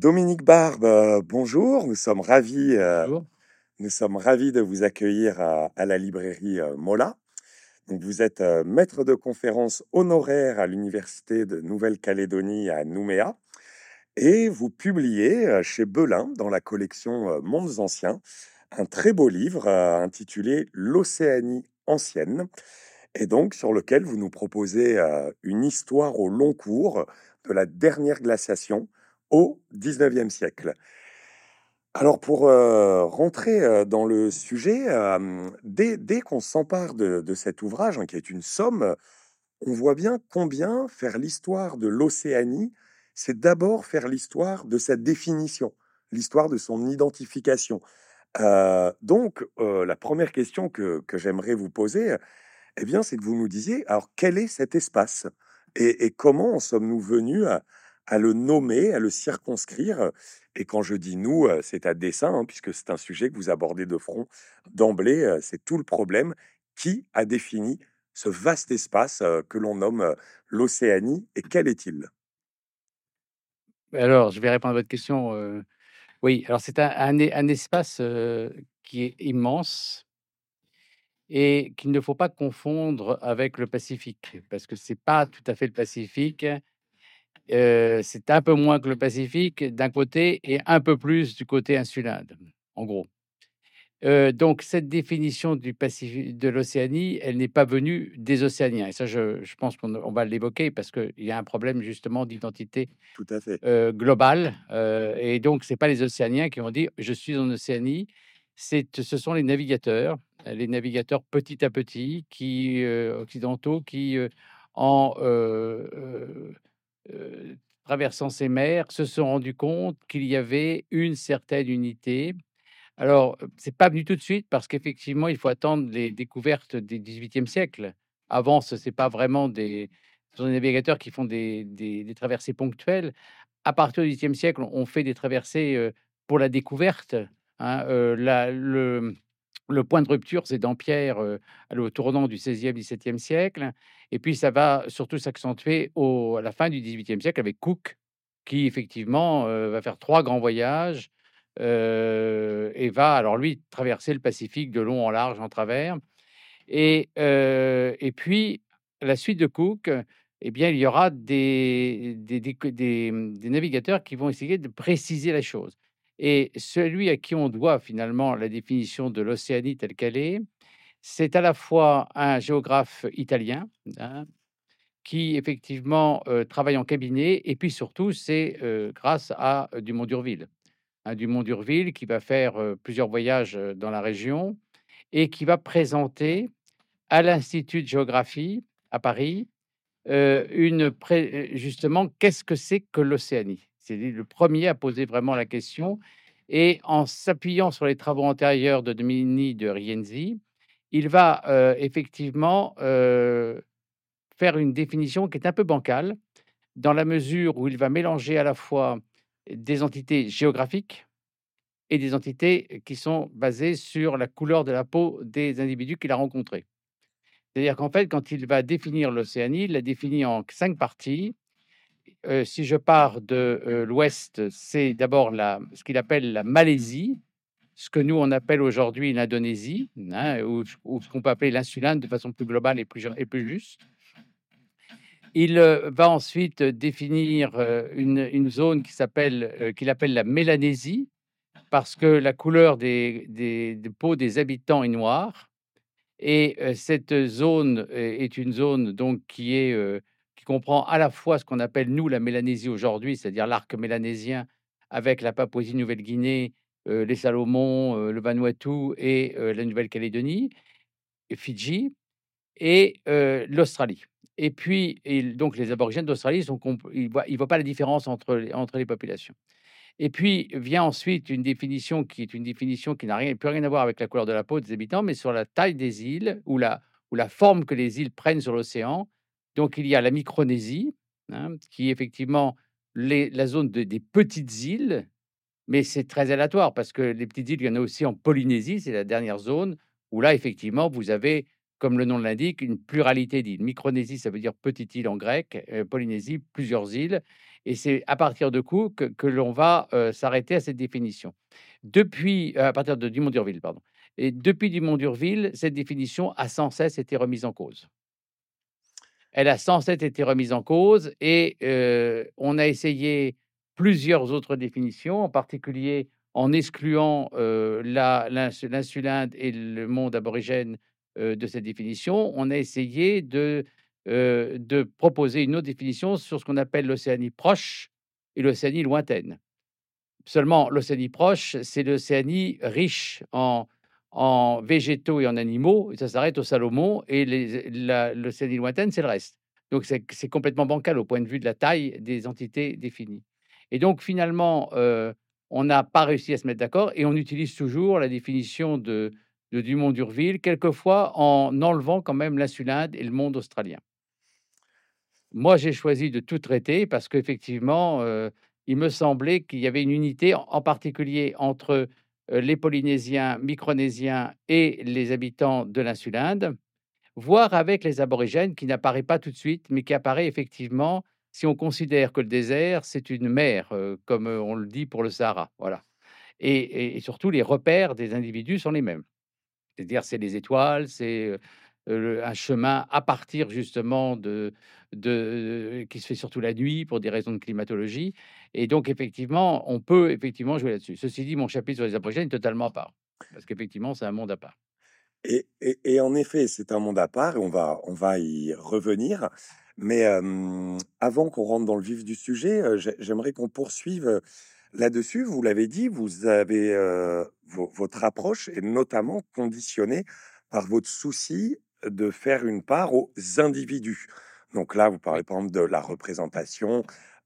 Dominique Barbe, bonjour. Bonjour. Nous sommes ravis de vous accueillir à la librairie Mola. Donc, vous êtes maître de conférence honoraire à l'Université de Nouvelle-Calédonie à Nouméa et vous publiez chez Belin, dans la collection Mondes Anciens, un très beau livre intitulé L'Océanie ancienne, et donc sur lequel vous nous proposez une histoire au long cours de la dernière glaciation au 19e siècle. Alors pour rentrer dans le sujet, dès qu'on s'empare de cet ouvrage, hein, qui est une somme, on voit bien combien faire l'histoire de l'Océanie, c'est d'abord faire l'histoire de sa définition, l'histoire de son identification. Donc, la première question que j'aimerais vous poser, eh bien, c'est que vous nous disiez, alors quel est cet espace? Et comment en sommes-nous venus à le nommer, à le circonscrire? Et quand je dis nous, c'est à dessein, hein, puisque c'est un sujet que vous abordez de front d'emblée, c'est tout le problème. Qui a défini ce vaste espace que l'on nomme l'Océanie, et quel est-il? Alors, je vais répondre à votre question. Oui, alors c'est un espace qui est immense et qu'il ne faut pas confondre avec le Pacifique, parce que c'est pas tout à fait le Pacifique. C'est un peu moins que le Pacifique d'un côté et un peu plus du côté insulaire, en gros. Donc cette définition du Pacifique, de l'Océanie, elle n'est pas venue des Océaniens. Et ça, je pense qu'on va l'évoquer parce qu'il y a un problème justement d'identité Tout à fait. globale. Et donc, c'est pas les Océaniens qui ont dit je suis en Océanie. Ce sont les navigateurs petit à petit, occidentaux, qui en traversant ces mers, se sont rendus compte qu'il y avait une certaine unité. Alors, c'est pas venu tout de suite parce qu'effectivement, il faut attendre les découvertes du XVIIIe siècle. Avant, ce c'est pas vraiment ce sont des navigateurs qui font des traversées ponctuelles. À partir du XVIIIe siècle, on fait des traversées, pour la découverte, hein, le point de rupture, c'est Dampierre, au tournant du XVIe-XVIIe siècle et puis ça va surtout s'accentuer à la fin du XVIIIe siècle avec Cook qui effectivement, va faire 3 grands voyages, et va alors lui traverser le Pacifique de long en large, en travers et puis à la suite de Cook, eh bien, il y aura des navigateurs qui vont essayer de préciser la chose et celui à qui on doit finalement la définition de l'Océanie telle qu'elle est, c'est à la fois un géographe italien, hein, qui effectivement, travaille en cabinet et puis surtout c'est, grâce à, Dumont d'Urville. Dumont d'Urville qui va faire, plusieurs voyages, dans la région et qui va présenter à l'Institut de géographie à Paris, justement, qu'est-ce que c'est que l'Océanie? C'est lui le premier à poser vraiment la question et en s'appuyant sur les travaux antérieurs de Domini de Rienzi, il va, effectivement, faire une définition qui est un peu bancale, dans la mesure où il va mélanger à la fois des entités géographiques et des entités qui sont basées sur la couleur de la peau des individus qu'il a rencontrés. C'est-à-dire qu'en fait, quand il va définir l'Océanie, il la définit en 5 parties. Si je pars de, l'ouest, c'est d'abord ce qu'il appelle la Malaisie, ce que nous on appelle aujourd'hui l'Indonésie, hein, ou ce qu'on peut appeler l'insulinde de façon plus globale et plus juste. Il, va ensuite définir, une zone qu'il appelle la Mélanésie, parce que la couleur des peaux des habitants est noire. Et cette zone est une zone donc qui comprend à la fois ce qu'on appelle nous la Mélanésie aujourd'hui, c'est-à-dire l'arc mélанésien avec la Papouasie-Nouvelle-Guinée, les Salomon, le Vanuatu et la Nouvelle-Calédonie et Fidji et l'Australie. Et puis donc les aborigènes d'Australie ils voient pas la différence entre les populations. Et puis vient ensuite une définition qui est une définition qui n'a plus rien à voir avec la couleur de la peau des habitants, mais sur la taille des îles ou la forme que les îles prennent sur l'océan. Donc il y a la Micronésie, hein, qui est effectivement la zone des petites îles, mais c'est très aléatoire parce que les petites îles, il y en a aussi en Polynésie, c'est la dernière zone où là, effectivement, vous avez, comme le nom l'indique, une pluralité d'îles. Micronésie, ça veut dire petite île en grec, Polynésie, plusieurs îles. Et c'est à partir de coup que l'on va s'arrêter à cette définition. Depuis, à partir de Dumont d'Urville, pardon. Et depuis Dumont d'Urville, cette définition a sans cesse été remise en cause. Elle a sans cesse été remise en cause et on a essayé plusieurs autres définitions, en particulier en excluant l'insulinde et le monde aborigène de cette définition. On a essayé de proposer une autre définition sur ce qu'on appelle l'Océanie proche et l'Océanie lointaine. Seulement, l'Océanie proche, c'est l'Océanie riche en végétaux et en animaux, et ça s'arrête aux Salomon, et l'Océanie lointaine, c'est le reste. Donc c'est complètement bancal au point de vue de la taille des entités définies. Et donc finalement, on n'a pas réussi à se mettre d'accord et on utilise toujours la définition de Dumont d'Urville, quelquefois en enlevant quand même l'insulinde et le monde australien. Moi, j'ai choisi de tout traiter parce qu'effectivement, il me semblait qu'il y avait une unité, en particulier entre, les Polynésiens, Micronésiens et les habitants de l'insulinde, voire avec les aborigènes qui n'apparaît pas tout de suite, mais qui apparaît effectivement si on considère que le désert, c'est une mer, comme, on le dit pour le Sahara, voilà. Et surtout les repères des individus sont les mêmes. C'est-à-dire, c'est les étoiles, c'est, un chemin à partir justement qui se fait surtout la nuit pour des raisons de climatologie et donc effectivement, on peut effectivement jouer là-dessus. Ceci dit, mon chapitre sur les aborigènes est totalement à part, parce qu'effectivement, c'est un monde à part. Et en effet, c'est un monde à part et on va y revenir. Mais avant qu'on rentre dans le vif du sujet, j'aimerais qu'on poursuive là-dessus. Vous l'avez dit, vous avez votre approche est notamment conditionnée par votre souci de faire une part aux individus. Donc là, vous parlez Oui. par exemple de la représentation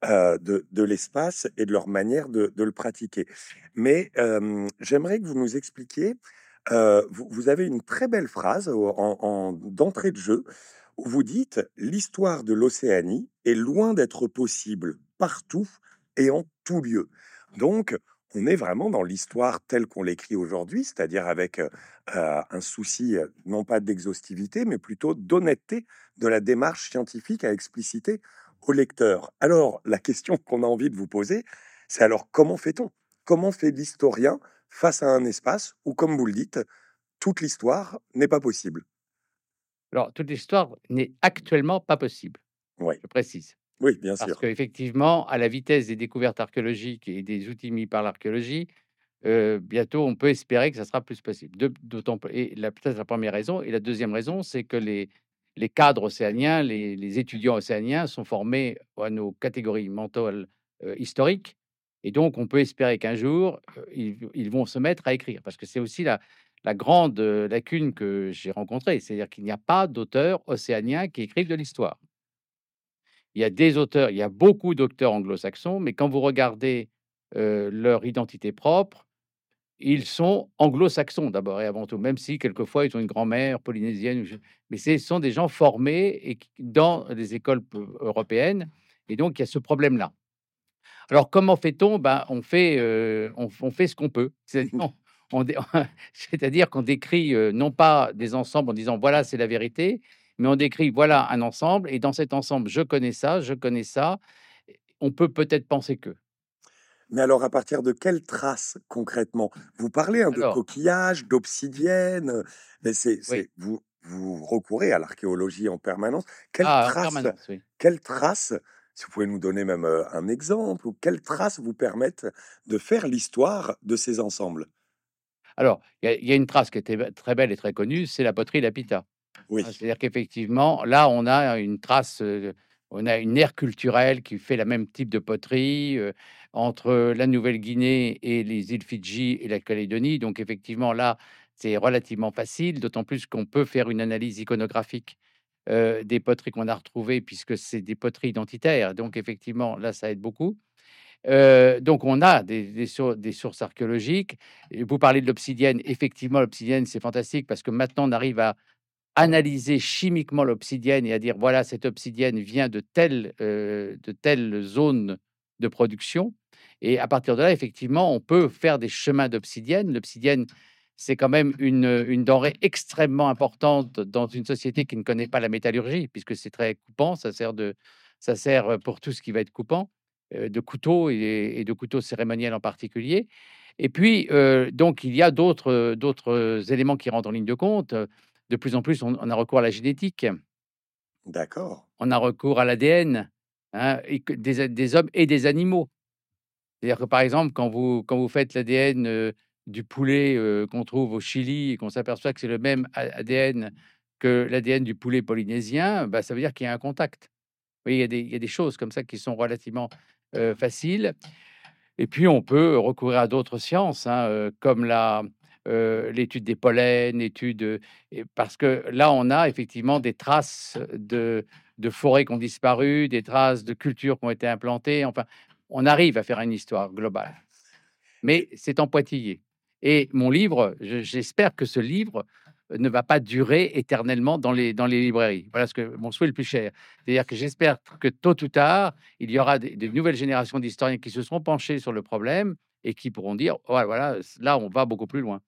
de l'espace et de leur manière de le pratiquer. Mais j'aimerais que vous nous expliquiez vous avez une très belle phrase d'entrée de jeu où vous dites: «L'histoire de l'Océanie est loin d'être possible partout et en tout lieu». Donc, on est vraiment dans l'histoire telle qu'on l'écrit aujourd'hui, c'est-à-dire avec un souci non pas d'exhaustivité, mais plutôt d'honnêteté de la démarche scientifique à expliciter au lecteur. Alors, la question qu'on a envie de vous poser, c'est alors comment fait-on? Comment fait l'historien face à un espace où, comme vous le dites, toute l'histoire n'est pas possible? Alors toute l'histoire n'est actuellement pas possible, Oui, je précise. oui, bien Parce sûr. qu'effectivement, à la vitesse des découvertes archéologiques et des outils mis par l'archéologie, bientôt on peut espérer que ça sera plus possible. D'autant et peut-être la première raison et la deuxième raison, c'est que les cadres océaniens, les étudiants océaniens sont formés à nos catégories mentales, historiques et donc on peut espérer qu'un jour, ils vont se mettre à écrire. Parce que c'est aussi la grande, lacune que j'ai rencontrée, c'est-à-dire qu'il n'y a pas d'auteurs océaniens qui écrivent de l'histoire. Il y a des auteurs, il y a beaucoup d'auteurs anglo-saxons, mais quand vous regardez, leur identité propre, ils sont anglo-saxons d'abord et avant tout, même si quelquefois ils ont une grand-mère polynésienne ou mais ce sont des gens formés et qui dans des écoles européennes et donc il y a ce problème-là. Alors comment fait-on? Ben, on fait ce qu'on peut. C'est-à-dire on dé c'est-à-dire qu'on décrit, non pas des ensembles en disant: «Voilà, c'est la vérité», mais on décrit: «Voilà un ensemble et dans cet ensemble, je connais ça, je connais ça». On peut peut-être penser que. Mais alors, à partir de quelles traces concrètement? Vous parlez hein, de Alors coquillages, d'obsidiennes, mais oui. vous recourez à l'archéologie en permanence. Ah, en permanence, oui. Quelles traces, si vous pouvez nous donner même un exemple, ou quelles traces vous permettent de faire l'histoire de ces ensembles? Alors, il y a une trace qui était très belle et très connue, c'est la poterie Lapita. Oui, Hein, c'est-à-dire qu'effectivement, là, on a une trace, on a une aire culturelle qui fait la même type de poterie, entre la Nouvelle-Guinée et les îles Fidji et la Calédonie. Donc effectivement, là, c'est relativement facile, d'autant plus qu'on peut faire une analyse iconographique, des poteries qu'on a retrouvées puisque c'est des poteries identitaires. Donc effectivement, là, ça aide beaucoup. Donc on a des sources archéologiques et vous parlez de l'obsidienne. Effectivement, l'obsidienne, c'est fantastique parce que maintenant on arrive à analyser chimiquement l'obsidienne et à dire: «Voilà, cette obsidienne vient de telle zone de production» et à partir de là, effectivement, on peut faire des chemins d'obsidienne. L'obsidienne, c'est quand même une denrée extrêmement importante dans une société qui ne connaît pas la métallurgie puisque c'est très coupant, ça sert, pour tout ce qui va être coupant de couteaux et de couteaux cérémoniels en particulier. Et puis, donc il y a d'autres éléments qui rentrent en ligne de compte. De plus en plus, on a recours à la génétique, D'accord. on a recours à l'ADN, hein, et que des hommes et des animaux. C'est-à-dire que, par exemple, quand vous faites l'ADN, du poulet, qu'on trouve au Chili et qu'on s'aperçoit que c'est le même ADN que l'ADN du poulet polynésien, bah, ça veut dire qu'il y a un contact. Oui, il y a des choses comme ça qui sont relativement, faciles. Et puis on peut recourir à d'autres sciences, hein, comme l'étude des pollens, et parce que là, on a effectivement des traces de forêts qui ont disparu, des traces de cultures qui ont été implantées. Enfin, on arrive à faire une histoire globale, mais c'est en pointillé. Et mon livre, j'espère que ce livre ne va pas durer éternellement dans les librairies. Voilà ce que mon souhait le plus cher. C'est-à-dire que j'espère que tôt ou tard, il y aura des nouvelles générations d'historiens qui se seront penchés sur le problème et qui pourront dire: «Ouais, voilà, là, on va beaucoup plus loin».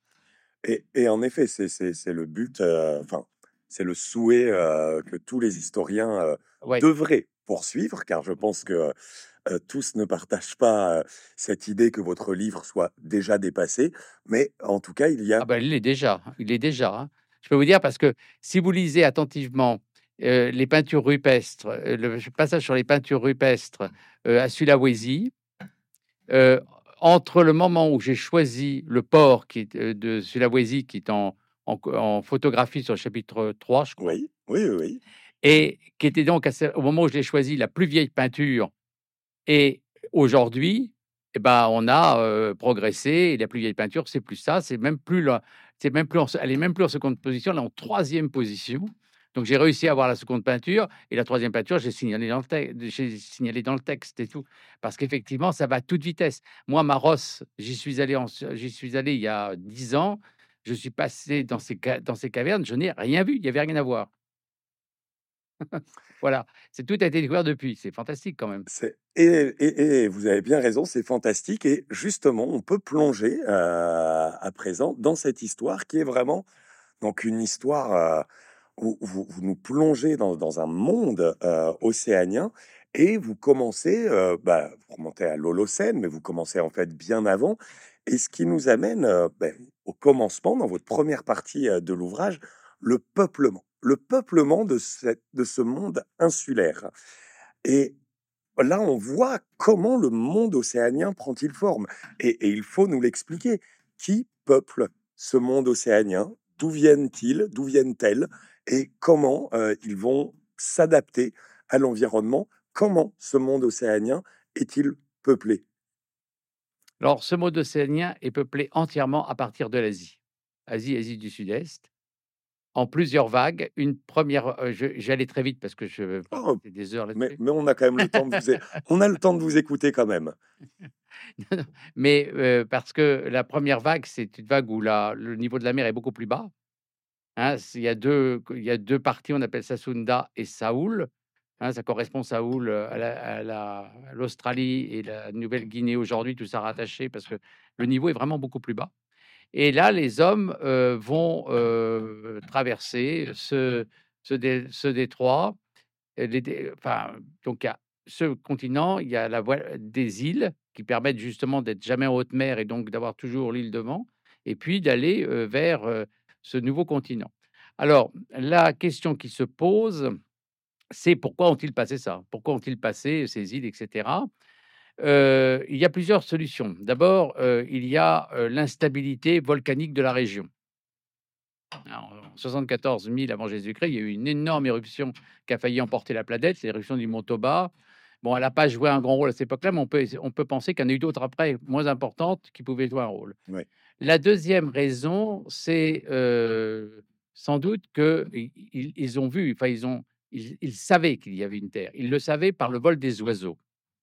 Et en effet, c'est le but, enfin, c'est le souhait que tous les historiens Ouais. devraient poursuivre, car je pense que tous ne partagent pas cette idée que votre livre soit déjà dépassé, mais en tout cas, il y a... Ah ben, il est déjà, hein. Je peux vous dire parce que si vous lisez attentivement, les peintures rupestres, le passage sur les peintures rupestres, à Sulawesi, heu, entre le moment où j'ai choisi le port qui est, de Sulawesi, qui est en photographie sur le chapitre 3, je crois, Oui, oui, oui, oui. et qui était donc au moment où je l'ai choisi, la plus vieille peinture, et aujourd'hui, et ben, on a, progressé, et la plus vieille peinture, c'est plus ça, c'est même plus elle est même plus en seconde position, elle est en troisième position. Donc j'ai réussi à avoir la seconde peinture, et la troisième peinture, j'ai signalé dans le texte et tout. Parce qu'effectivement, ça va à toute vitesse. Moi, Maros, j'y suis allé il y a 10 ans, je suis passé dans ces cavernes, je n'ai rien vu, il y avait rien à voir. Voilà, tout a été découvert depuis, c'est fantastique quand même. Et vous avez bien raison, c'est fantastique. Et justement, on peut plonger à présent dans cette histoire qui est vraiment donc une histoire où vous nous plongez dans un monde océanien et vous commencez, vous remontez à l'Holocène, mais vous commencez en fait bien avant. Et ce qui nous amène au commencement, dans votre première partie de l'ouvrage, le peuplement de ce monde insulaire. Et là, on voit comment le monde océanien prend-il forme. Et il faut nous l'expliquer. Qui peuple ce monde océanien? D'où viennent-ils? D'où viennent-elles? Et comment ils vont s'adapter à l'environnement? Comment ce monde océanien est-il peuplé? Alors, ce monde océanien est peuplé entièrement à partir de l'Asie. Asie du Sud-Est, en plusieurs vagues. Une première, j'allais très vite parce que je peux pas Oh, rester des heures mais, là-dessus. mais on a quand même le temps de on a le temps de vous écouter quand même. Mais, parce que la première vague, c'est une vague où le niveau de la mer est beaucoup plus bas, hein. Il y a deux parties, on appelle ça Sunda et Saoul, hein. Ça correspond, Saoul, à l'Australie et la Nouvelle-Guinée aujourd'hui, tout ça rattaché parce que le niveau est vraiment beaucoup plus bas. Et là, les hommes, vont, traverser ce détroit, enfin, donc il y a ce continent, il y a la voie des îles qui permettent justement d'être jamais en haute mer et donc d'avoir toujours l'île devant, et puis d'aller, vers, ce nouveau continent. Alors, la question qui se pose, c'est: pourquoi ont-ils passé ça? Pourquoi ont-ils passé ces îles, et cetera? Il y a plusieurs solutions. D'abord, il y a, l'instabilité volcanique de la région. Alors, en 74 000 avant Jésus-Christ, il y a eu une énorme éruption qui a failli emporter la planète, c'est l'éruption du mont Toba. Bon, elle n'a pas joué un grand rôle à cette époque-là, mais on peut penser qu'il y en a eu d'autres après, moins importantes, qui pouvaient jouer un rôle. Oui, La deuxième raison, c'est, sans doute qu'ils ont vu, enfin, ils savaient qu'il y avait une terre. Ils le savaient par le vol des oiseaux.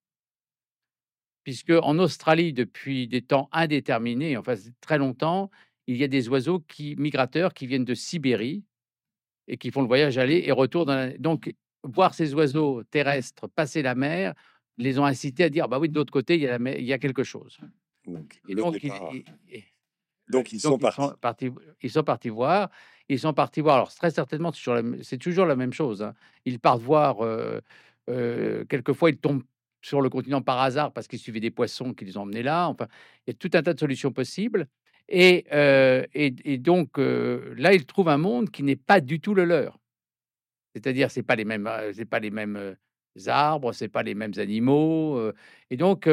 Puisque en Australie, depuis des temps indéterminés, enfin, c'est très longtemps, il y a des oiseaux migrateurs qui viennent de Sibérie et qui font le voyage aller et retour donc voir ces oiseaux terrestres passer la mer les ont incités à dire: «Bah oui, de l'autre côté, il y a quelque chose», donc et le donc départ. et Donc ils sont donc ils sont partis. partis ils sont partis voir alors très certainement c'est toujours la même chose, hein. Ils partent voir, quelquefois ils tombent sur le continent par hasard parce qu'ils suivaient des poissons qui les ont emmenés là. Enfin, il y a tout un tas de solutions possibles et donc là, ils trouvent un monde qui n'est pas du tout le leur. C'est-à-dire, c'est pas les mêmes, arbres, c'est pas les mêmes animaux, et donc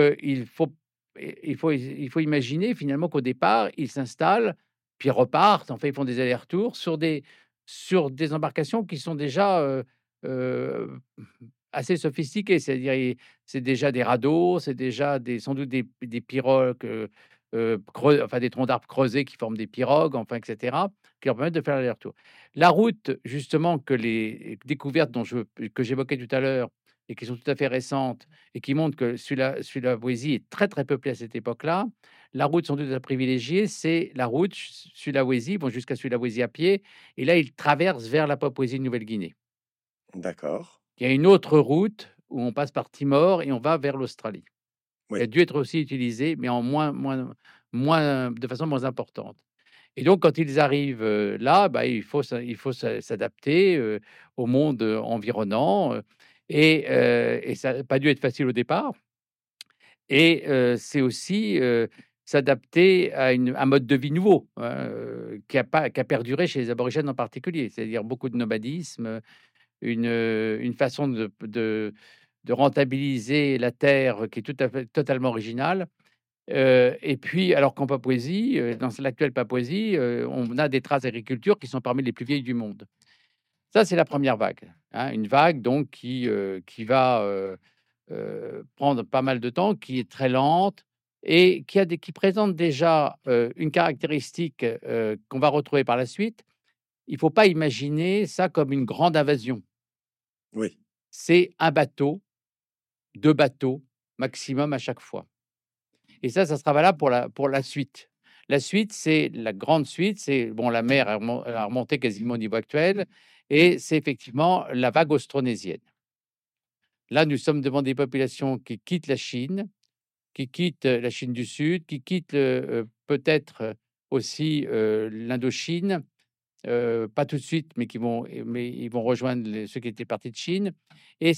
il faut imaginer finalement qu'au départ, ils s'installent, puis repartent. Enfin, ils font des allers-retours sur des embarcations qui sont déjà, heu, assez sophistiquées. C'est-à-dire, c'est déjà des radeaux, c'est déjà sans doute des pirogues, enfin des troncs d'arbres creusés qui forment des pirogues, enfin et cetera, qui leur permettent de faire l'aller-retour. La route, justement, que les découvertes que j'évoquais tout à l'heure et qui sont tout à fait récentes et qui montrent que Sulawesi est très, très peuplé à cette époque-là. La route sans doute à privilégier, c'est la route Sulawesi, vont jusqu'à Sulawesi à pied et là, ils traversent vers la Papouasie-Nouvelle-Guinée. D'accord. Il y a une autre route où on passe par Timor et on va vers l'Australie. Elle Oui. a dû être aussi utilisée, mais en de façon moins importante. Et donc, quand ils arrivent, là, bah, s'adapter, au monde, environnant, et ça n'a pas dû être facile au départ et c'est aussi, s'adapter à un mode de vie nouveau, hein, qui a perduré chez les aborigènes en particulier. C'est-à-dire beaucoup de nomadisme, une façon de rentabiliser la terre qui est tout à fait totalement originale. Et puis, alors qu'en Papouasie, dans l'actuelle Papouasie, on a des traces d'agriculture qui sont parmi les plus vieilles du monde. Ça, c'est la première vague, hein, une vague donc qui va, prendre pas mal de temps, qui est très lente et qui présente déjà, une caractéristique, qu'on va retrouver par la suite. Il ne faut pas imaginer ça comme une grande invasion. Oui. C'est un bateau, 2 bateaux maximum à chaque fois. Et ça sera valable pour la suite. La suite, c'est la grande suite, c'est bon, la mer a remonté quasiment au niveau actuel et c'est effectivement la vague austronésienne. Là, nous sommes devant des populations qui quittent la Chine, qui quittent la Chine du Sud, qui quittent, peut-être, aussi, l'Indochine, pas tout de suite, mais ils vont rejoindre ceux qui étaient partis de Chine et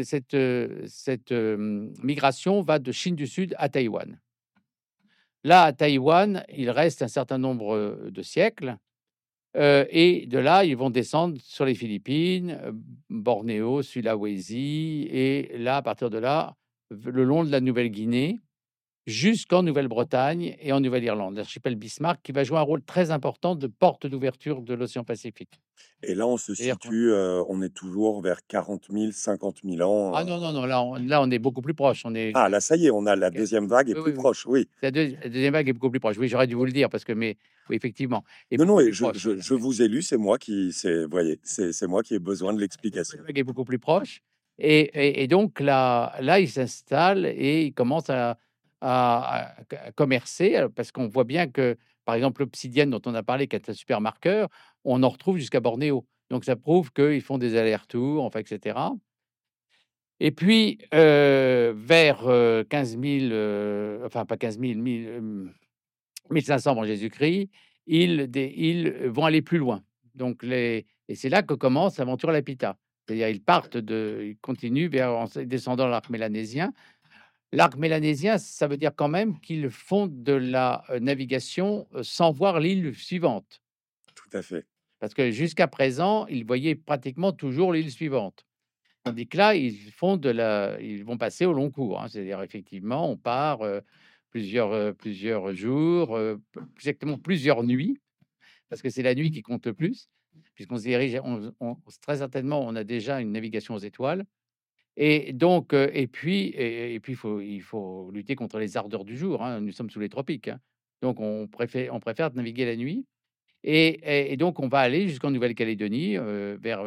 cette migration va de Chine du Sud à Taïwan. Là, à Taïwan, il reste un certain nombre, de siècles, et de là, ils vont descendre sur les Philippines, Bornéo, Sulawesi et là, à partir de là, le long de la Nouvelle-Guinée, jusqu'en Nouvelle-Bretagne et en Nouvelle-Irlande, l'archipel Bismarck qui va jouer un rôle très important de porte d'ouverture de l'océan Pacifique. Et là, on se C'est-à-dire qu'on situe, on est toujours vers 40 000, 50 000 ans. ah non, non, non, là on est beaucoup plus proche, on est Ah, là, ça y est, on a la OK. deuxième vague est Oui, plus oui, oui. proche. Oui. La 2e vague est beaucoup plus proche. Oui, j'aurais dû vous le dire parce que oui, effectivement, est Non, non, beaucoup et plus proche. je vous ai lu, c'est moi qui, vous voyez, c'est moi qui ai besoin de La nouvelle l'explication. vague est beaucoup plus proche et donc là, il s'installe et il commence à commercer, parce qu'on voit bien que, par exemple, l'obsidienne dont on a parlé, qui est un super marqueur, on en retrouve jusqu'à Bornéo. Donc ça prouve qu'ils font des allers-retours, enfin et cetera et puis, vers, 15 000, enfin pas 15 000, 1500 avant Jésus-Christ, ils vont aller plus loin. Donc et c'est là que commence l'aventure Lapita. C'est-à-dire ils continuent vers en descendant l'arc mélanésien. L'arc mélanésien, ça veut dire quand même qu'ils font de la, navigation, sans voir l'île suivante. Tout à fait. Parce que jusqu'à présent, ils voyaient pratiquement toujours l'île suivante. Tandis que là, ils vont passer au long cours, hein. C'est-à-dire effectivement, on part, plusieurs jours, exactement plusieurs nuits, parce que c'est la nuit qui compte le plus, puisqu'on se dirige très certainement, on a déjà une navigation aux étoiles et donc et puis il faut lutter contre les ardeurs du jour, hein. Nous sommes sous les tropiques, hein. Donc on préfère naviguer la nuit et donc on va aller jusqu'en Nouvelle-Calédonie, vers,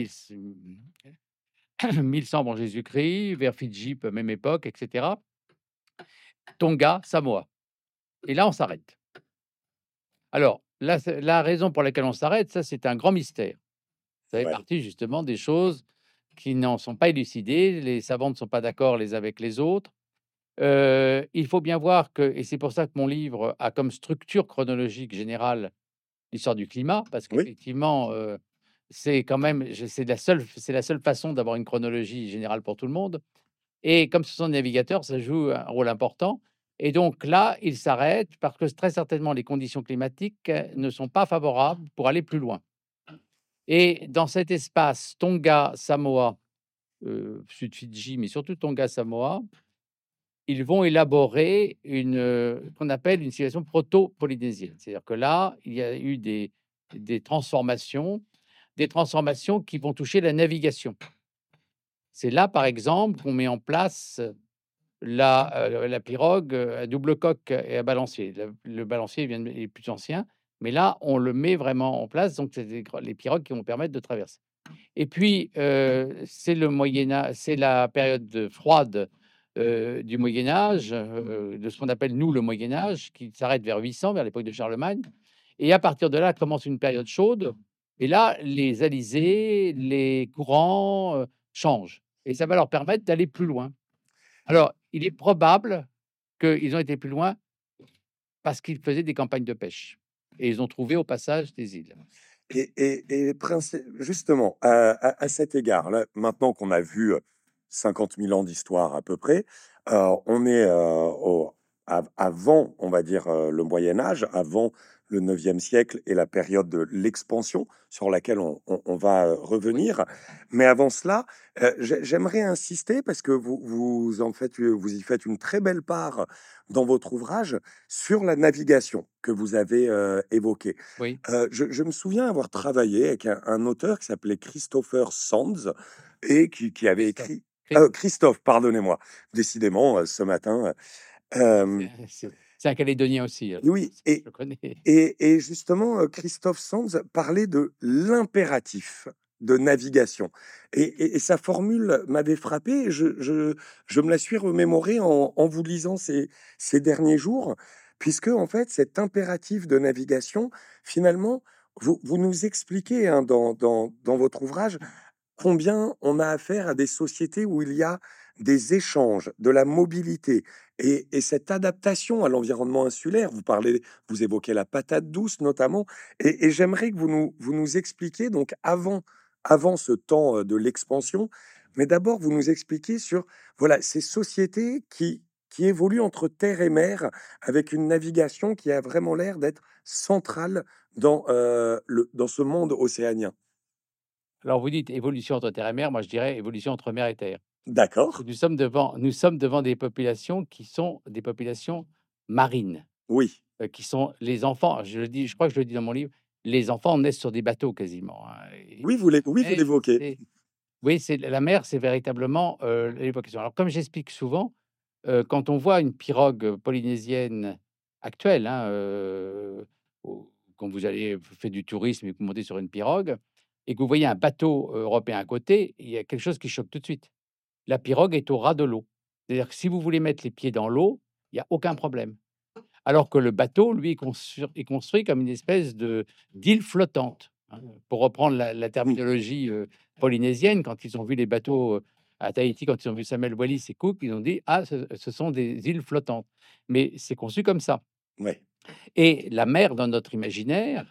1100 avant Jésus-Christ, vers Fidji, même époque, et cetera. Tonga, Samoa et là, on s'arrête. Alors, là, c'est la raison pour laquelle on s'arrête, ça, c'est un grand mystère. Ça fait Ouais. partie justement des choses qui n'en sont pas élucidées. Les savants ne sont pas d'accord les uns avec les autres. Il faut bien voir que et c'est pour ça que mon livre a comme structure chronologique générale l'histoire du climat, parce Oui. qu'effectivement, c'est quand même c'est la seule façon d'avoir une chronologie générale pour tout le monde. Et comme ce sont des navigateurs, ça joue un rôle important. Et donc là, ils s'arrêtent parce que très certainement les conditions climatiques ne sont pas favorables pour aller plus loin. Et dans cet espace Tonga, Samoa, Sud Fidji, mais surtout Tonga, Samoa, ils vont élaborer qu'on appelle une civilisation proto-polynésienne. C'est-à-dire que là, il y a eu des transformations qui vont toucher la navigation. C'est là, par exemple, qu'on met en place la pirogue à double coque et à balancier. Le balancier est plus ancien, mais là, on le met vraiment en place. Donc, c'est les pirogues qui vont permettre de traverser. Et puis, c'est le Moyen Âge, c'est la période froide du Moyen Âge, de ce qu'on appelle nous le Moyen Âge, qui s'arrête vers 800, vers l'époque de Charlemagne. Et à partir de là commence une période chaude. Et là, les alizés, les courants changent. Et ça va leur permettre d'aller plus loin. Alors, il est probable qu'ils ont été plus loin parce qu'ils faisaient des campagnes de pêche. Et ils ont trouvé au passage des îles. Justement, à cet égard, là, maintenant qu'on a vu 50 000 ans d'histoire à peu près, on est avant, on va dire, le Moyen Âge, avant le 9e siècle et la période de l'expansion sur laquelle on va Oui, revenir. Mais avant cela, j'aimerais insister parce que vous y faites une très belle part dans votre ouvrage sur la navigation que vous avez évoquée. oui, Je me souviens avoir travaillé avec un auteur qui s'appelait Christopher Sands et qui avait Christophe. écrit Christ- Christophe, pardonnez-moi, décidément, ce matin. euh, C'est un Calédonien aussi, alors, oui, je le connais. et justement, Christophe Sands parlait de l'impératif de navigation. Et sa formule m'avait frappé, et je me la suis remémorée en vous lisant ces derniers jours, puisque en fait, cet impératif de navigation, finalement, vous nous expliquez hein, dans votre ouvrage combien on a affaire à des sociétés où il y a des échanges, de la mobilité et cette adaptation à l'environnement insulaire. Vous évoquez la patate douce notamment, et j'aimerais que vous nous expliquiez donc avant ce temps de l'expansion, mais d'abord vous nous expliquiez sur voilà ces sociétés qui évoluent entre terre et mer avec une navigation qui a vraiment l'air d'être centrale dans ce monde océanien. Alors, vous dites évolution entre terre et mer, moi je dirais évolution entre mer et terre. D'accord? Nous sommes devant des populations qui sont des populations marines, Oui. qui sont les enfants. Je le dis, je crois que je le dis dans mon livre, les enfants naissent sur des bateaux quasiment, hein. Oui, vous Mais l'évoquez. oui, c'est la mer, c'est véritablement l'évocation. Alors, comme j'explique souvent, quand on voit une pirogue polynésienne actuelle, hein, quand vous allez vous faites du tourisme et que vous montez sur une pirogue et que vous voyez un bateau européen à côté, il y a quelque chose qui choque tout de suite. La pirogue est au ras de l'eau. C'est-à-dire que si vous voulez mettre les pieds dans l'eau, il y a aucun problème. Alors que le bateau, lui, est construit comme une espèce d'île flottante, hein. Pour reprendre la Mmh. terminologie polynésienne, quand ils ont vu les bateaux à Tahiti, quand ils ont vu Samuel Wallis et Cook, ils ont dit: ah, ce sont des îles flottantes. Mais c'est conçu comme ça. Ouais. Et la mer, dans notre imaginaire,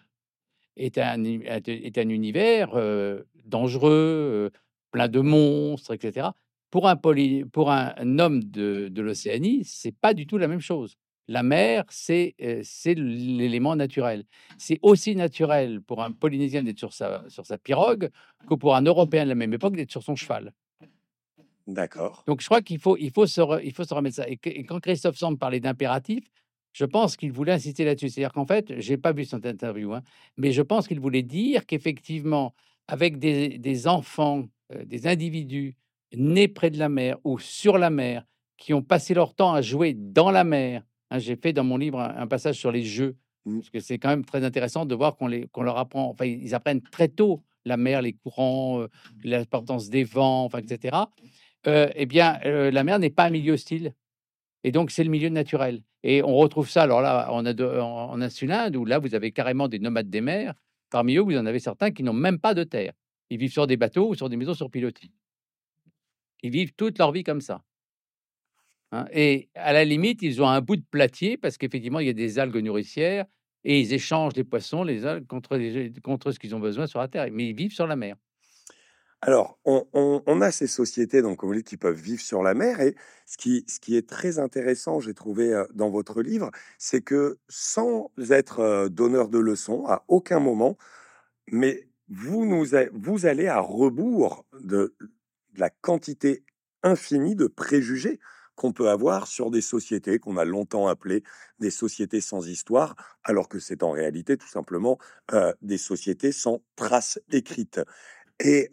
est un univers dangereux, plein de monstres, etc. Pour un homme de l'Océanie, c'est pas du tout la même chose. La mer, c'est l'élément naturel. C'est aussi naturel pour un Polynésien d'être sur sa pirogue que pour un Européen de la même époque d'être sur son cheval. D'accord. Donc je crois qu'il faut se remettre ça et quand Christophe Sand parlait d'impératif, je pense qu'il voulait insister là-dessus. C'est-à-dire qu'en fait, j'ai pas vu cette interview, hein, mais je pense qu'il voulait dire qu'effectivement, avec des enfants, des individus nés près de la mer ou sur la mer, qui ont passé leur temps à jouer dans la mer, hein, j'ai fait dans mon livre un passage sur les jeux, Mmh. parce que c'est quand même très intéressant de voir qu'on leur apprend enfin, ils apprennent très tôt la mer, les courants, l'importance des vents, enfin et cetera. Eh bien, la mer n'est pas un milieu hostile et donc c'est le milieu naturel et on retrouve ça alors là en Insulinde où là vous avez carrément des nomades des mers. Parmi eux, vous en avez certains qui n'ont même pas de terre. Ils vivent sur des bateaux ou sur des maisons sur pilotis. Ils vivent toute leur vie comme ça, hein et à la limite, ils ont un bout de platier parce qu'effectivement, il y a des algues nourricières et ils échangent les poissons, les algues contre ce qu'ils ont besoin sur la terre, mais ils vivent sur la mer. Alors, on a ces sociétés, donc, comme vous dites, qui peuvent vivre sur la mer. Et ce qui est très intéressant, j'ai trouvé dans votre livre, c'est que sans être donneur de leçons, à aucun moment, mais vous allez à rebours de la quantité infinie de préjugés qu'on peut avoir sur des sociétés qu'on a longtemps appelées des sociétés sans histoire, alors que c'est en réalité tout simplement des sociétés sans trace écrite. Et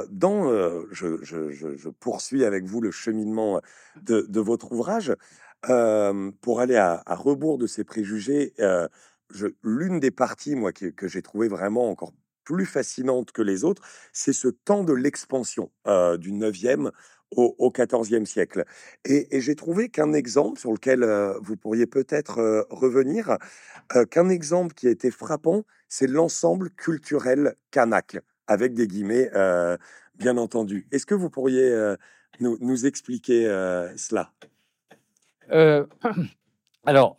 je poursuis avec vous le cheminement de votre ouvrage pour aller à rebours de ces préjugés. L'une des parties, moi, que j'ai trouvé vraiment encore plus fascinante que les autres, c'est ce temps de l'expansion du 9e au 14e siècle. Et j'ai trouvé qu'un exemple sur lequel vous pourriez peut-être revenir, qu'un exemple qui a été frappant, c'est l'ensemble culturel kanak, avec des guillemets, bien entendu. Est-ce que vous pourriez nous expliquer cela? Heu, alors,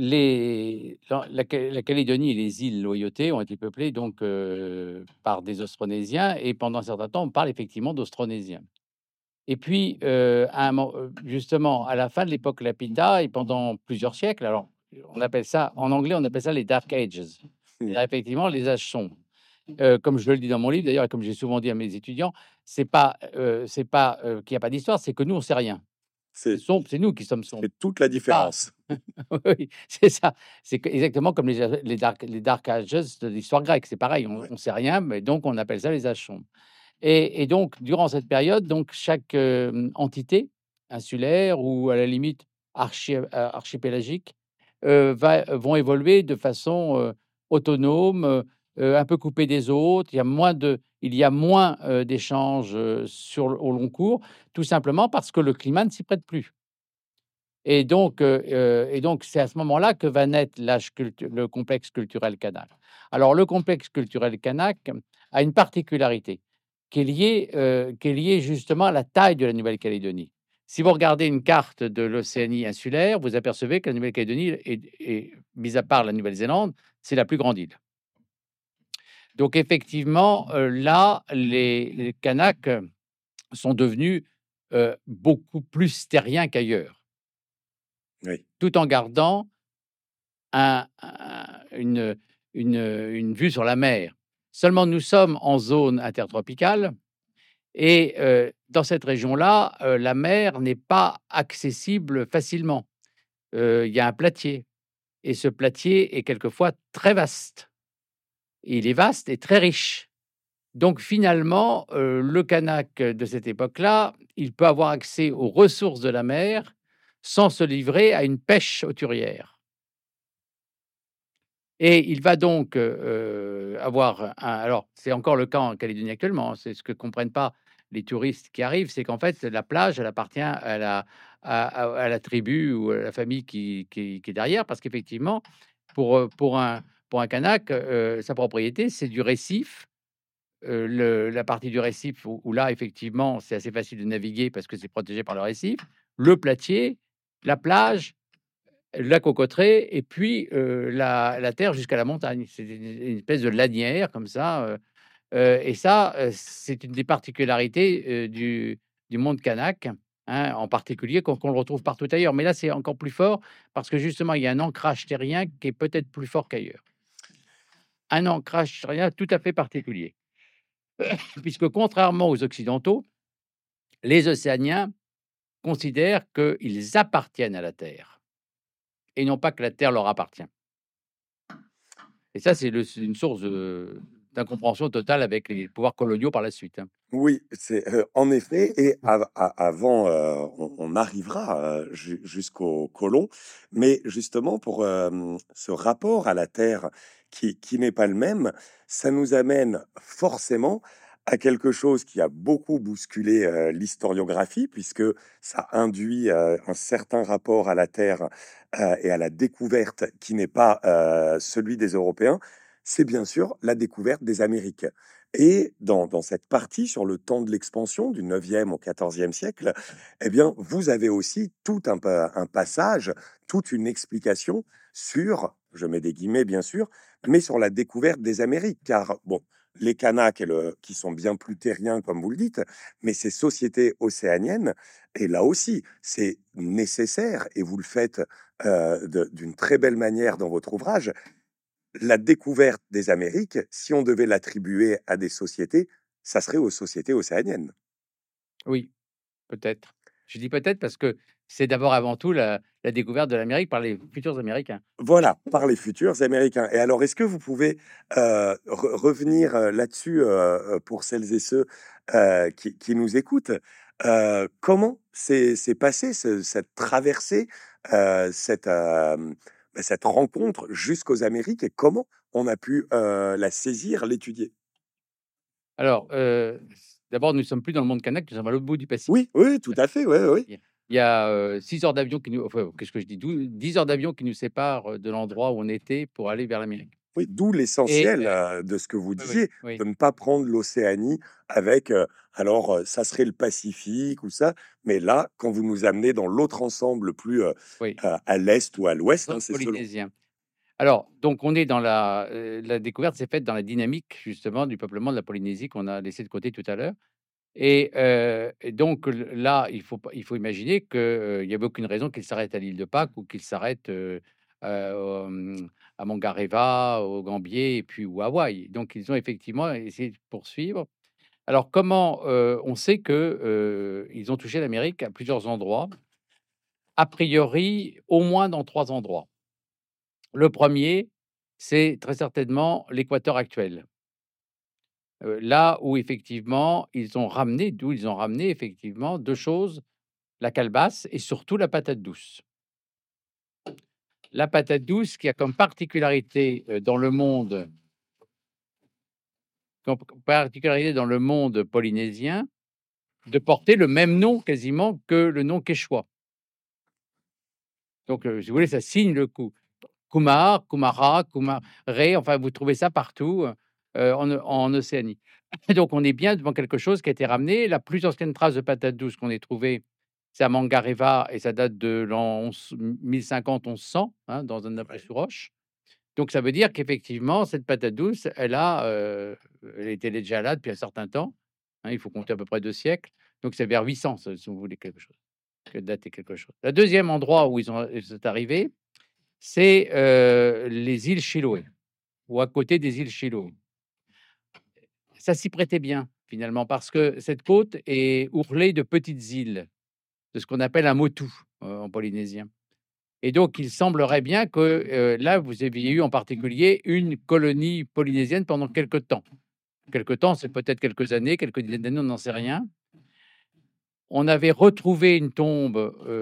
la Calédonie et les îles Loyauté ont été peuplées donc par des Austronésiens et pendant un certain temps, on parle effectivement d'Austronésiens. Et puis, à un mo justement, à la fin de l'époque Lapita et pendant plusieurs siècles, alors on appelle ça en anglais, on appelle ça les Dark Ages. Mm. C'est-à-dire effectivement les âges sombres. Comme je le dis dans mon livre d'ailleurs et comme j'ai souvent dit à mes étudiants, c'est pas, qu'il y a pas d'histoire, c'est que nous on sait rien. C'est C'est sombre, c'est nous qui sommes sombres. c'est toute la C'est pas différence. oui, c'est ça. C'est que exactement comme les Dark Ages de l'histoire grecque, c'est pareil, Ouais, on sait rien, mais donc on appelle ça les âges sombres. Et donc, durant cette période, donc chaque, entité insulaire ou à la limite archipélagique, vont évoluer de façon, autonome, un peu coupée des autres. Il y a moins, d'échanges, au long cours, tout simplement parce que le climat ne s'y prête plus. Et donc c'est à ce moment-là que va naître le complexe culturel kanak. Alors le complexe culturel kanak a une particularité qui est liée justement à la taille de la Nouvelle-Calédonie. Si vous regardez une carte de l'Océanie insulaire, vous apercevez que la Nouvelle-Calédonie mis à part la Nouvelle-Zélande, c'est la plus grande île. Donc effectivement, là, les Kanaks sont devenus, beaucoup plus terriens qu'ailleurs, oui, tout en gardant un une vue sur la mer. Seulement nous sommes en zone intertropicale et dans cette région-là, la mer n'est pas accessible facilement. Il y a un platier et ce platier est quelquefois très vaste. Il est vaste et très riche. Donc finalement, le Kanak de cette époque-là, il peut avoir accès aux ressources de la mer sans se livrer à une pêche hauturière. Et il va donc, avoir alors c'est encore le cas en Calédonie actuellement, hein, c'est ce que comprennent pas les touristes qui arrivent, c'est qu'en fait la plage, elle appartient à la tribu ou à la famille qui est derrière. Parce qu'effectivement pour un Kanak, sa propriété, c'est du récif, la partie du récif où là effectivement c'est assez facile de naviguer parce que c'est protégé par le récif, le platier, la plage, la cocoterie et puis, la terre jusqu'à la montagne. C'est une espèce de lanière comme ça, et ça, c'est une des particularités, du monde kanak, hein, en particulier qu'on le retrouve partout ailleurs. Mais là, c'est encore plus fort parce que justement, il y a un ancrage terrien qui est peut-être plus fort qu'ailleurs. Un ancrage terrien tout à fait particulier. Puisque contrairement aux occidentaux, les océaniens considèrent qu'ils appartiennent à la terre et non pas que la terre leur appartient. Et ça, c'est une source, d'incompréhension totale avec les pouvoirs coloniaux par la suite, hein. oui, c'est en effet. Et avant, on arrivera jusqu'aux colons, mais justement pour ce rapport à la terre qui n'est pas le même, ça nous amène forcément à quelque chose qui a beaucoup bousculé l'historiographie, puisque ça induit un certain rapport à la terre et à la découverte qui n'est pas celui des Européens. C'est bien sûr la découverte des Amériques. Et dans cette partie sur le temps de l'expansion du 9e au 14e siècle, eh bien, vous avez aussi tout un passage, toute une explication sur, je mets des guillemets bien sûr, mais sur la découverte des Amériques. Car, bon, les Kanaks qui sont bien plus terriens, comme vous le dites, mais ces sociétés océaniennes, et là aussi, c'est nécessaire, et vous le faites d'une très belle manière dans votre ouvrage, la découverte des Amériques, si on devait l'attribuer à des sociétés, ça serait aux sociétés océaniennes. Oui, peut-être. Je dis peut-être parce que c'est d'abord avant tout la découverte de l'Amérique par les futurs Américains. Voilà, par les futurs Américains. Et alors, est-ce que vous pouvez revenir là-dessus pour celles et ceux qui nous écoutent? Comment s'est passé cette traversée, cette rencontre jusqu'aux Amériques et comment on a pu la saisir, l'étudier? Alors, d'abord, nous ne sommes plus dans le monde kanak, nous sommes à l'autre bout du Oui, Pacifique. oui, tout à fait, oui, oui. Il y a 6 heures d'avion qui nous enfin, qu'est-ce que je dis? 10 heures d'avion qui nous séparent, de l'endroit où on était pour aller vers l'Amérique Oui, d'où et l'essentiel de ce que vous oui, oui, disiez, oui, de ne pas prendre l'Océanie avec, ça serait le Pacifique ou ça, mais là, quand vous nous amenez dans l'autre ensemble plus oui, à l'est ou à l'ouest, hein, ensemble c'est selon. polynésien. Alors, donc on est dans la découverte s'est faite dans la dynamique justement du peuplement de la Polynésie qu'on a laissé de côté tout à l'heure et donc là, il faut imaginer que, il y avait aucune raison qu'ils s'arrêtent à l'île de Pâques ou qu'ils s'arrêtent, à Mangareva, au Gambier et puis ou à Hawaï. Donc ils ont effectivement essayé de poursuivre. Alors comment, on sait que, ils ont touché l'Amérique à plusieurs endroits, a priori au moins dans 3 endroits. Le premier, c'est très certainement l'équateur actuel, là où effectivement d'où ils ont ramené effectivement 2 choses, la calebasse et surtout la patate douce. La patate douce qui a comme particularité, dans le monde polynésien, de porter le même nom quasiment que le nom quechua. Donc, si vous voulez, ça signe le coup. Kumar, Kumara, Kumare, enfin, vous trouvez ça partout, en Océanie. Donc on est bien devant quelque chose qui a été ramené. La plus ancienne trace de patate douce qu'on ait trouvée, c'est à Mangareva et ça date de l'an 1050-1100, hein, dans un Ouais, après sous roche. Donc ça veut dire qu'effectivement, cette patate douce, elle était déjà là depuis un certain temps, hein, il faut compter à peu près 2 siècles. Donc c'est vers 800, si vous voulez quelque chose, que dater quelque chose. Le deuxième endroit où ils sont arrivés, c'est, les îles Chiloé ou à côté des îles Chiloé. Ça s'y prêtait bien finalement parce que cette côte est ourlée de petites îles, de ce qu'on appelle un motu, en polynésien et donc il semblerait bien que, là, vous aviez eu en particulier une colonie polynésienne pendant quelque temps. Quelque temps, c'est peut-être quelques années, quelques dizaines d'années, on n'en sait rien. On avait retrouvé une tombe,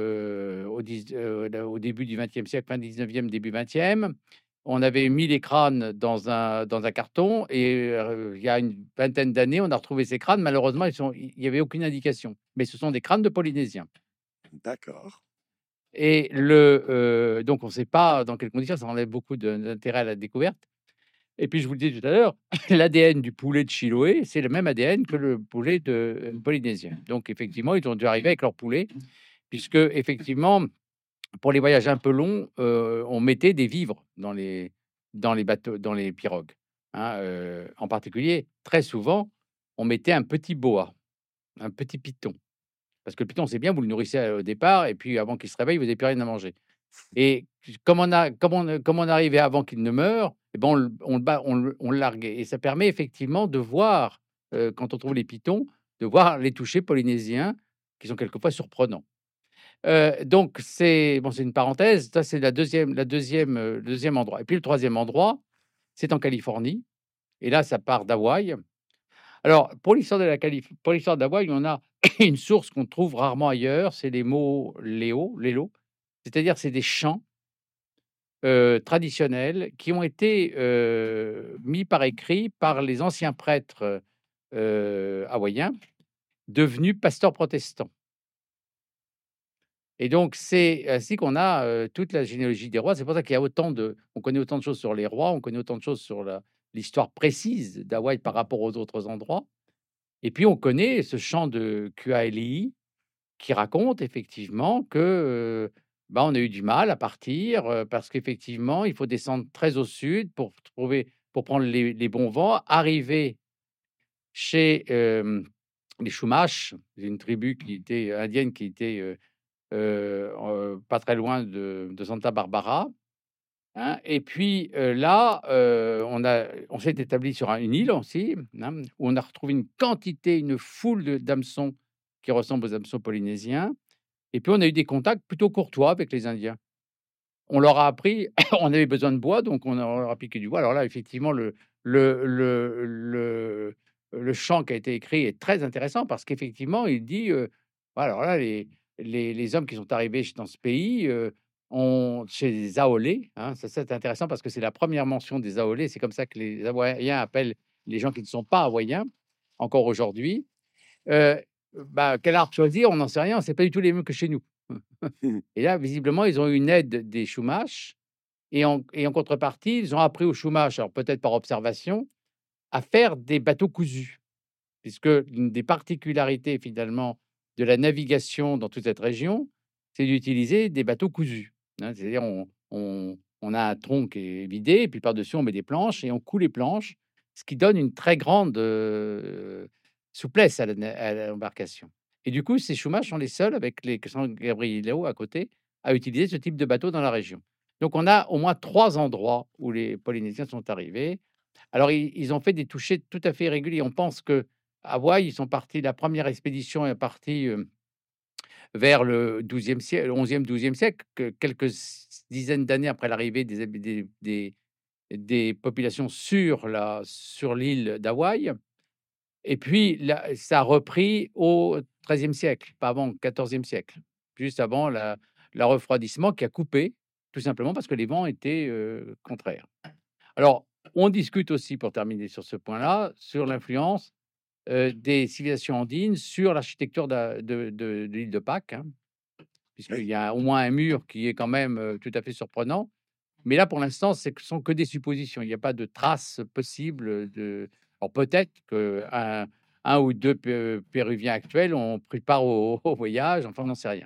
au début du XXe siècle, fin 19e, début 20e. On avait mis les crânes dans un carton et il y a une vingtaine d'années, on a retrouvé ces crânes. Malheureusement, il y avait aucune indication, mais ce sont des crânes de Polynésiens d'accord. et donc on ne sait pas dans quelles conditions, ça enlève beaucoup d'intérêt à la découverte et puis je vous le disais tout à l'heure, l'ADN du poulet de Chiloé, c'est le même ADN que le poulet de polynésien. Donc effectivement, ils ont dû arriver avec leur poulet puisque effectivement, pour les voyages un peu longs, on mettait des vivres dans les bateaux, dans les pirogues, hein, en particulier, très souvent, on mettait un petit boa, un petit python. Parce que le python, c'est bien, vous le nourrissez, au départ et puis avant qu'il se réveille, vous avez plus rien à manger et comme on arrivait avant qu'il ne meure et ben, on le larguait et ça permet effectivement de voir, quand on trouve les pythons, de voir les touchers polynésiens qui sont quelquefois surprenants. Donc c'est bon, c'est une parenthèse, ça c'est le 2e endroit et puis le troisième endroit, c'est en Californie et là ça part d'Hawaï. Alors pour l'histoire d'Hawaï, on a une source qu'on trouve rarement ailleurs, c'est les mots lélo, c'est-à-dire c'est des chants, traditionnels qui ont été, mis par écrit par les anciens prêtres, hawaïens devenus pasteurs protestants. Et donc, c'est ainsi qu'on a, toute la généalogie des rois. C'est pour ça qu'il y a on connaît autant de choses sur les rois, on connaît autant de choses sur l'histoire précise d'Hawaï par rapport aux autres endroits. Et puis, on connaît ce chant de Kuailii qui raconte effectivement que, bah, on a eu du mal à partir, parce qu'effectivement, il faut descendre très au sud pour prendre les bons vents, arriver chez les Chumash, une tribu qui était indienne, qui était pas très loin de Santa Barbara. Hein. Et puis là, on s'est établi sur une île aussi, hein, où on a retrouvé une foule d'hameçons qui ressemblent aux hameçons polynésiens. Et puis on a eu des contacts plutôt courtois avec les Indiens. On leur a appris, on avait besoin de bois, donc on leur a piqué du bois. Alors là, effectivement, le, le, le, le chant qui a été écrit est très intéressant parce qu'effectivement, il dit, voilà, alors là, les hommes qui sont arrivés dans ce pays, chez les Aolés, hein, ça c'est intéressant parce que c'est la première mention des Aolés. C'est comme ça que les Hawaïens appellent les gens qui ne sont pas Hawaïens, encore aujourd'hui. Euh, quel art choisir? On n'en sait rien, c'est pas du tout les mêmes que chez nous. Et là, visiblement, ils ont eu une aide des Chumash et en contrepartie, ils ont appris aux Chumash, alors peut-être par observation, à faire des bateaux cousus. Puisque une des particularités finalement de la navigation dans toute cette région, c'est d'utiliser des bateaux cousus. Hein. C'est-à-dire on a un tronc qui est vidé et puis par-dessus on met des planches et on coud les planches, ce qui donne une très grande, souplesse à l'embarcation. Et du coup, ces Chumash sont les seuls avec les San Gabrielao à côté à utiliser ce type de bateau dans la région. Donc on a au moins 3 endroits où les Polynésiens sont arrivés. Alors ils ont fait des touchés tout à fait irréguliers. On pense que Hawaï, ils sont partis, la première expédition est partie, vers le 12e siècle, le 11e, 12e siècle, que quelques dizaines d'années après l'arrivée des populations sur l'île d'Hawaï. Et puis là, ça a repris au 13e siècle, pas avant, 14e siècle, juste avant le refroidissement qui a coupé, tout simplement parce que les vents étaient, contraires. Alors, on discute aussi, pour terminer sur ce point-là, sur l'influence des civilisations andines sur l'architecture de l'île de Pâques, hein, puisqu'il Oui. y a au moins un mur qui est quand même tout à fait surprenant. Mais là, pour l'instant, ce ne sont que des suppositions. Il n'y a pas de traces possibles de. Alors peut-être un ou deux Péruviens actuels ont pris part au voyage, enfin, on n'en sait rien.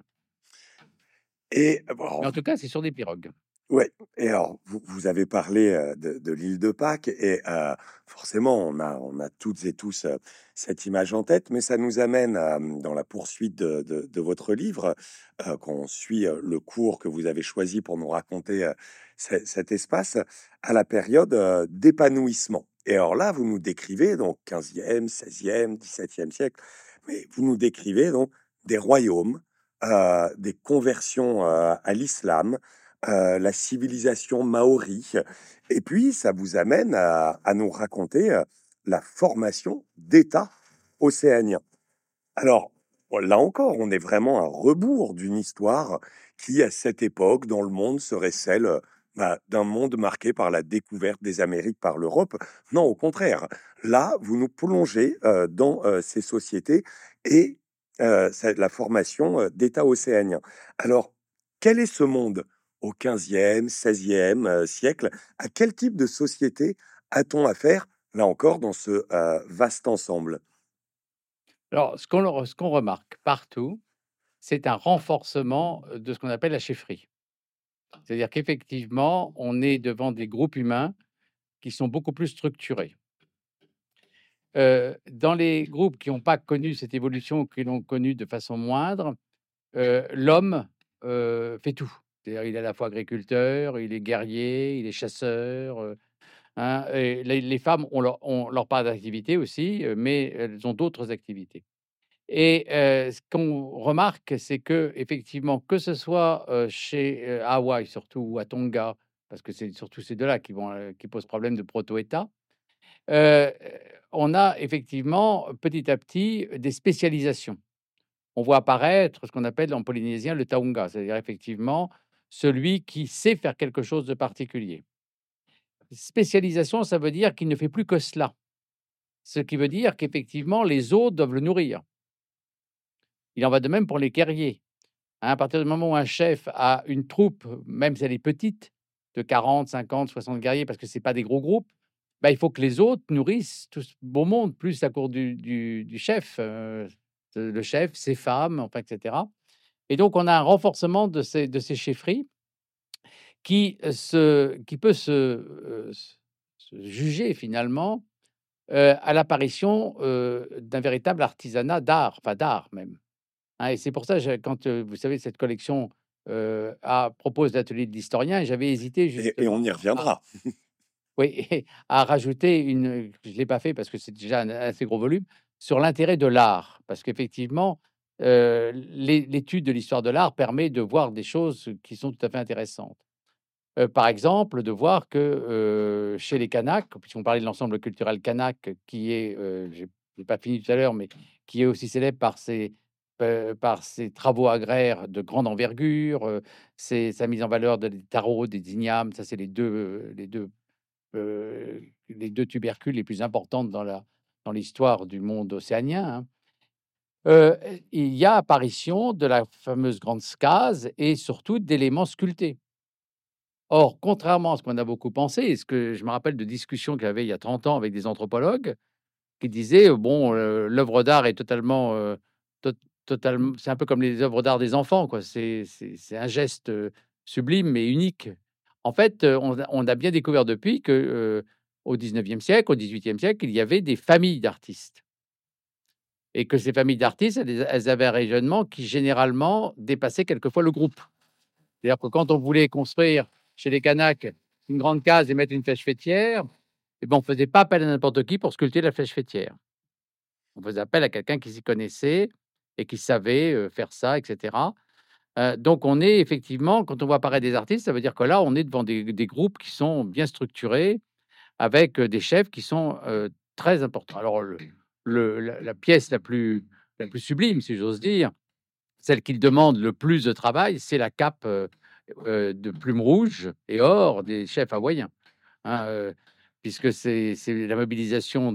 Et Mais bon, en tout cas, c'est sur des pirogues. ouais. Et alors, vous avez parlé de l'île de Pâques et forcément, on a toutes et tous cette image en tête, mais ça nous amène dans la poursuite de votre livre, qu'on suit le cours que vous avez choisi pour nous raconter cet espace, à la période d'épanouissement. Et alors là, vous nous décrivez donc 15e, 16e, 17e siècle, mais vous nous décrivez donc des royaumes, des conversions à l'islam, la civilisation maori. Et puis, ça vous amène à nous raconter la formation d'États océaniens. Alors, bon, là encore, on est vraiment à rebours d'une histoire qui, à cette époque, dans le monde, serait celle d'un monde marqué par la découverte des Amériques par l'Europe. Non, au contraire. Là, vous nous plongez dans ces sociétés et la formation d'États océaniens. Alors, quel est ce monde au 15e, 16e siècle? À quel type de société a-t-on affaire, là encore, dans ce vaste ensemble? Alors, ce qu'on remarque partout, c'est un renforcement de ce qu'on appelle la chefferie. C'est-à-dire qu'effectivement, on est devant des groupes humains qui sont beaucoup plus structurés. Dans les groupes qui n'ont pas connu cette évolution, qui l'ont connue de façon moindre, l'homme, fait tout. C'est-à-dire, il est à la fois agriculteur, il est guerrier, il est chasseur, hein, et les femmes ont leur part d'activité aussi, mais elles ont d'autres activités. Et ce qu'on remarque, c'est qu'effectivement, que ce soit, chez, Hawaï surtout ou à Tonga, parce que c'est surtout ces 2 là qui posent problème de proto-État. Heu, on a effectivement, petit à petit, des spécialisations. On voit apparaître ce qu'on appelle en polynésien le taunga, c'est-à-dire effectivement celui qui sait faire quelque chose de particulier. Spécialisation, ça veut dire qu'il ne fait plus que cela. Ce qui veut dire qu'effectivement les autres doivent le nourrir. Il en va de même pour les guerriers. Hein, à partir du moment où un chef a une troupe, même si elle est petite, de 40, 50, 60 guerriers, parce que c'est pas des gros groupes, bah, il faut que les autres nourrissent tout ce beau monde, plus la cour du chef, le chef, ses femmes, enfin, et cetera. Et donc on a un renforcement de ces chefferies qui peut se juger finalement à l'apparition d'un véritable artisanat d'art, enfin d'art même. Hein, et c'est pour ça, quand vous savez, cette collection propose l'atelier de l'historien, et j'avais hésité Et on justement y à, reviendra. oui, à rajouter une, je ne l'ai pas fait parce que c'est déjà un assez gros volume, sur l'intérêt de l'art. Parce qu'effectivement, l'étude de l'histoire de l'art permet de voir des choses qui sont tout à fait intéressantes. Par exemple, de voir que chez les Kanaks, puisqu'on parlait de l'ensemble culturel kanak, qui est, j'ai pas fini tout à l'heure, mais qui est aussi célèbre par ses travaux agraires de grande envergure, sa mise en valeur des tarots, des ignames, ça c'est les 2 tubercules les plus importantes dans l'histoire du monde océanien, hein. Il y a apparition de la fameuse grande skase et surtout d'éléments sculptés. Or, contrairement à ce qu'on a beaucoup pensé, et ce que je me rappelle de discussions qu'il y avait il y a 30 ans avec des anthropologues qui disaient, bon, l'œuvre d'art est totalement, c'est un peu comme les œuvres d'art des enfants, quoi. C'est un geste, sublime mais unique. En fait, on a bien découvert depuis que, au 19e siècle, au 18e siècle, il y avait des familles d'artistes, et que ces familles d'artistes, elles avaient un rayonnement qui généralement dépassait quelquefois le groupe. C'est-à-dire que quand on voulait construire chez les Kanaks une grande case et mettre une flèche fêtière, eh ben, on faisait pas appel à n'importe qui pour sculpter la flèche fêtière. On faisait appel à quelqu'un qui s'y connaissait et qui savait, faire ça, et cetera. Donc on est effectivement, quand on voit apparaître des artistes, ça veut dire que là, on est devant des groupes qui sont bien structurés, avec, des chefs qui sont, très importants. Alors la pièce la plus sublime, si j'ose dire, celle qui demande le plus de travail, c'est la cape, de plumes rouges et or des chefs hawaïens, hein, puisque c'est la mobilisation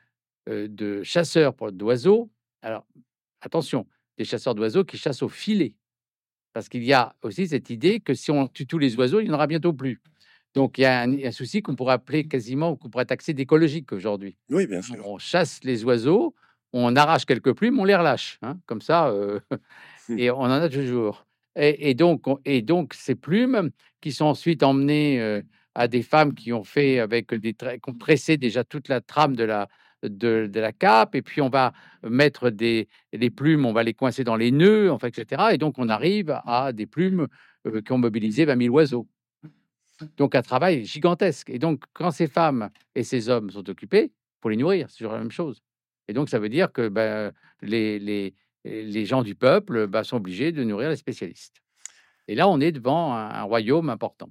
de chasseurs d'oiseaux. Alors attention, des chasseurs d'oiseaux qui chassent au filet, parce qu'il y a aussi cette idée que si on tue tous les oiseaux, il n'y en aura bientôt plus. Donc il y a un souci qu'on pourrait appeler quasiment, qu'on pourrait taxer d'écologique aujourd'hui. Oui, bien sûr. On chasse les oiseaux, on arrache quelques plumes, on les relâche, hein, comme ça, et on en a toujours. Et donc ces plumes qui sont ensuite emmenées, à des femmes qui ont fait avec qui ont tressé déjà toute la trame de la cape, et puis on va mettre les plumes, on va les coincer dans les nœuds, enfin, et cetera, et donc on arrive à des plumes, qui ont mobilisé 20 000 oiseaux. Donc un travail gigantesque, et donc quand ces femmes et ces hommes sont occupés, pour les nourrir, c'est toujours la même chose, et donc ça veut dire que, les gens du peuple, sont obligés de nourrir les spécialistes, et là, on est devant un royaume important.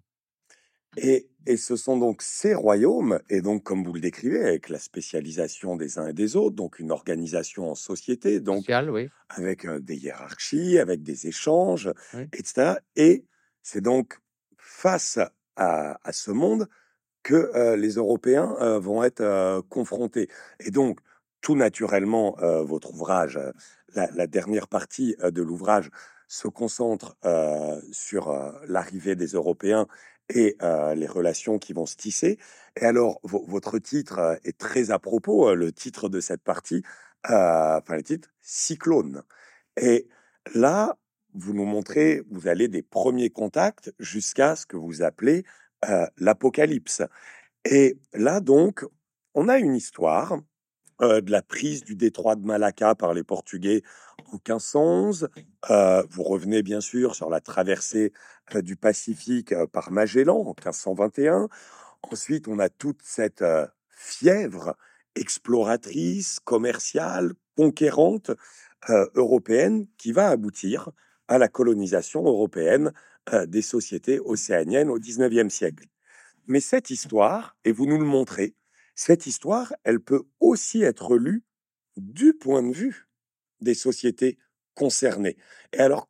Et ce sont donc ces royaumes, et donc comme vous le décrivez, avec la spécialisation des uns et des autres, donc une organisation en société, donc Social, oui, avec des hiérarchies, avec des échanges, oui. etc. Et c'est donc face à ce monde que les Européens vont être confrontés. Et donc, tout naturellement, votre ouvrage, la dernière partie de l'ouvrage, se concentre sur l'arrivée des Européens et les relations qui vont se tisser. Et alors, votre titre est très à propos, le titre de cette partie, enfin le titre, Cyclone. Et là, vous nous montrez, vous allez des premiers contacts jusqu'à ce que vous appelez l'apocalypse. Et là, donc, on a une histoire de la prise du détroit de Malacca par les Portugais en 1511. Vous revenez bien sûr sur la traversée du Pacifique par Magellan en 1521. Ensuite, on a toute cette fièvre exploratrice, commerciale, conquérante européenne qui va aboutir à la colonisation européenne des sociétés océaniennes au 19e siècle. Mais cette histoire, et vous nous le montrez, cette histoire, elle peut aussi être lue du point de vue des sociétés concernées. Et alors,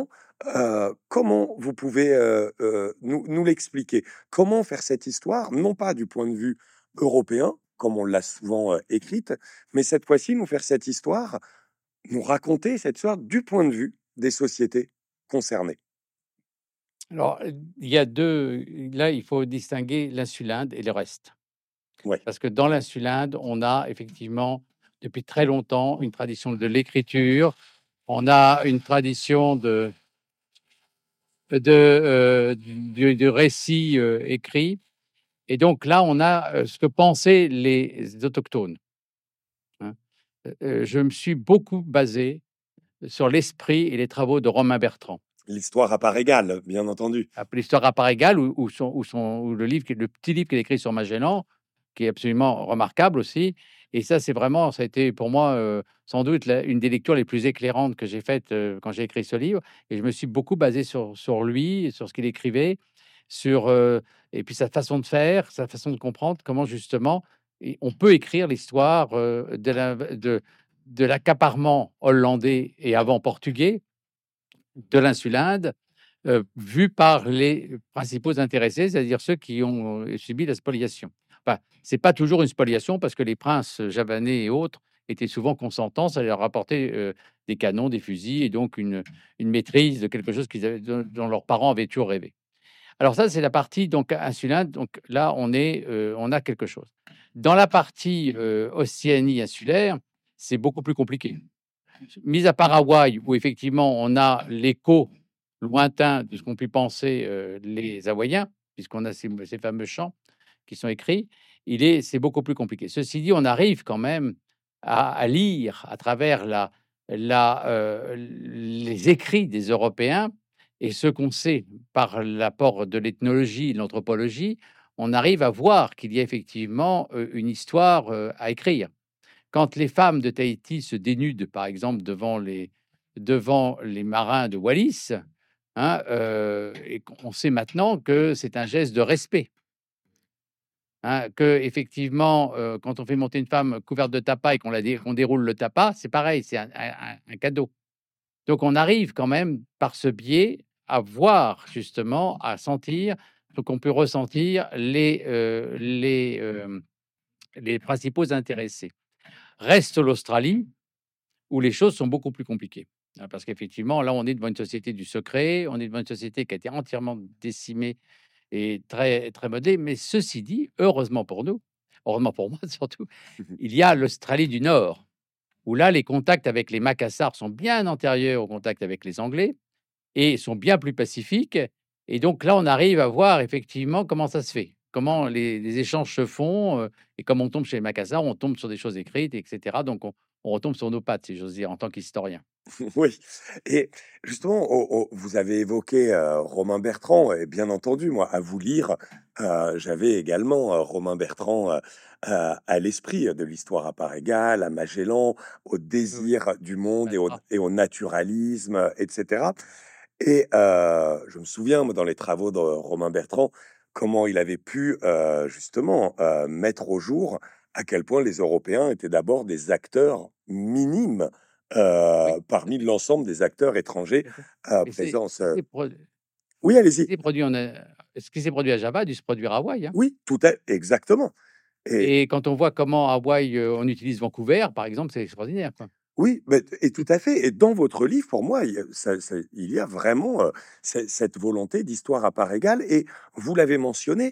comment vous pouvez nous l'expliquer? Comment faire cette histoire, non pas du point de vue européen, comme on l'a souvent écrite, mais cette fois-ci, nous faire cette histoire, nous raconter cette histoire du point de vue des sociétés concernées. Alors, il y a 2, là, il faut distinguer l'insulinde et le reste. Oui, Parce que dans l'insulinde, on a effectivement, depuis très longtemps, une tradition de l'écriture, on a une tradition du récit, écrit, Et donc là, on a ce que pensaient les autochtones. Hein. Je me suis beaucoup basé sur l'esprit et les travaux de Romain Bertrand. L'histoire à part égale, bien entendu. L'histoire à part égale, ou le livre, le petit livre qu'il écrit sur Magellan, qui est absolument remarquable aussi. Et ça, c'est vraiment, ça a été pour moi sans doute une des lectures les plus éclairantes que j'ai faites quand j'ai écrit ce livre. Et je me suis beaucoup basé sur lui, sur ce qu'il écrivait, sur et puis sa façon de faire, sa façon de comprendre comment justement on peut écrire l'histoire de l'accaparement hollandais et avant portugais de l'insulinde, vu par les principaux intéressés, c'est-à-dire ceux qui ont subi la spoliation. Enfin, c'est pas toujours une spoliation parce que les princes javanais et autres étaient souvent consentants, ça leur apportait des canons, des fusils et donc une maîtrise de quelque chose dont leurs parents avaient toujours rêvé. Alors ça, c'est la partie donc insulinde. Donc là, on a quelque chose. Dans la partie Océanie insulaire, c'est beaucoup plus compliqué. Mis à part Hawaï, où effectivement on a l'écho lointain de ce qu'ont pu penser les Hawaïens, puisqu'on a ces fameux chants qui sont écrits, c'est beaucoup plus compliqué. Ceci dit, on arrive quand même à lire à travers les écrits des Européens et ce qu'on sait par l'apport de l'ethnologie et de l'anthropologie, on arrive à voir qu'il y a effectivement une histoire à écrire. Quand les femmes de Tahiti se dénudent, par exemple, devant les marins de Wallis, hein, et on sait maintenant que c'est un geste de respect. Hein, que effectivement, quand on fait monter une femme couverte de tapas et qu'on déroule le tapas, c'est pareil, c'est un cadeau. Donc on arrive quand même par ce biais à voir justement, à sentir ce qu'on peut ressentir les principaux intéressés. Reste l'Australie, où les choses sont beaucoup plus compliquées. Parce qu'effectivement, là, on est devant une société du secret, on est devant une société qui a été entièrement décimée et très, très modelée. Mais ceci dit, heureusement pour nous, heureusement pour moi surtout, il y a l'Australie du Nord, où là, les contacts avec les Macassars sont bien antérieurs aux contacts avec les Anglais et sont bien plus pacifiques. Et donc là, on arrive à voir effectivement comment ça se fait, comment les échanges se font, et comme on tombe chez les Macassars, on tombe sur des choses écrites, etc. Donc on retombe sur nos pattes, si j'ose dire, en tant qu'historien. Oui, et justement, vous avez évoqué Romain Bertrand, et bien entendu, moi, à vous lire, j'avais également Romain Bertrand à l'esprit de l'histoire à part égale, à Magellan, au Oui, oui. désir du monde D'accord. et au naturalisme, etc. Et je me souviens, moi, dans les travaux de Romain Bertrand, comment il avait pu justement mettre au jour à quel point les Européens étaient d'abord des acteurs minimes Oui, tout à parmi fait. l'ensemble des acteurs étrangers Tout à fait. Et présents. Oui, ce qui allez-y. s'est produit ce qui s'est produit à Java a dû se produire à Hawaï, hein. Oui, tout est exactement. Et Et quand on voit comment à Hawaï, on utilise Vancouver, par exemple, c'est extraordinaire, quoi. oui, mais et tout à fait. Et dans votre livre, pour moi, il y a vraiment cette volonté d'histoire à part égale. Et vous l'avez mentionné,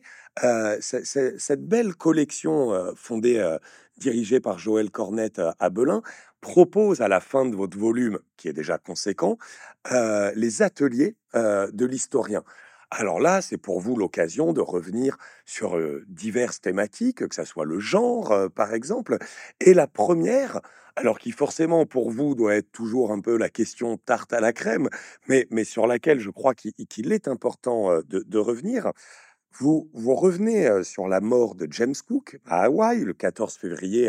cette belle collection fondée, dirigée par Joël Cornette à Belin, propose à la fin de votre volume, qui est déjà conséquent, les ateliers de l'historien. Alors là, c'est pour vous l'occasion de revenir sur diverses thématiques, que ça soit le genre, par exemple. Et la première, alors qui forcément pour vous doit être toujours un peu la question tarte à la crème, mais sur laquelle je crois qu'il est important de revenir. Vous revenez sur la mort de James Cook à Hawaï le 14 février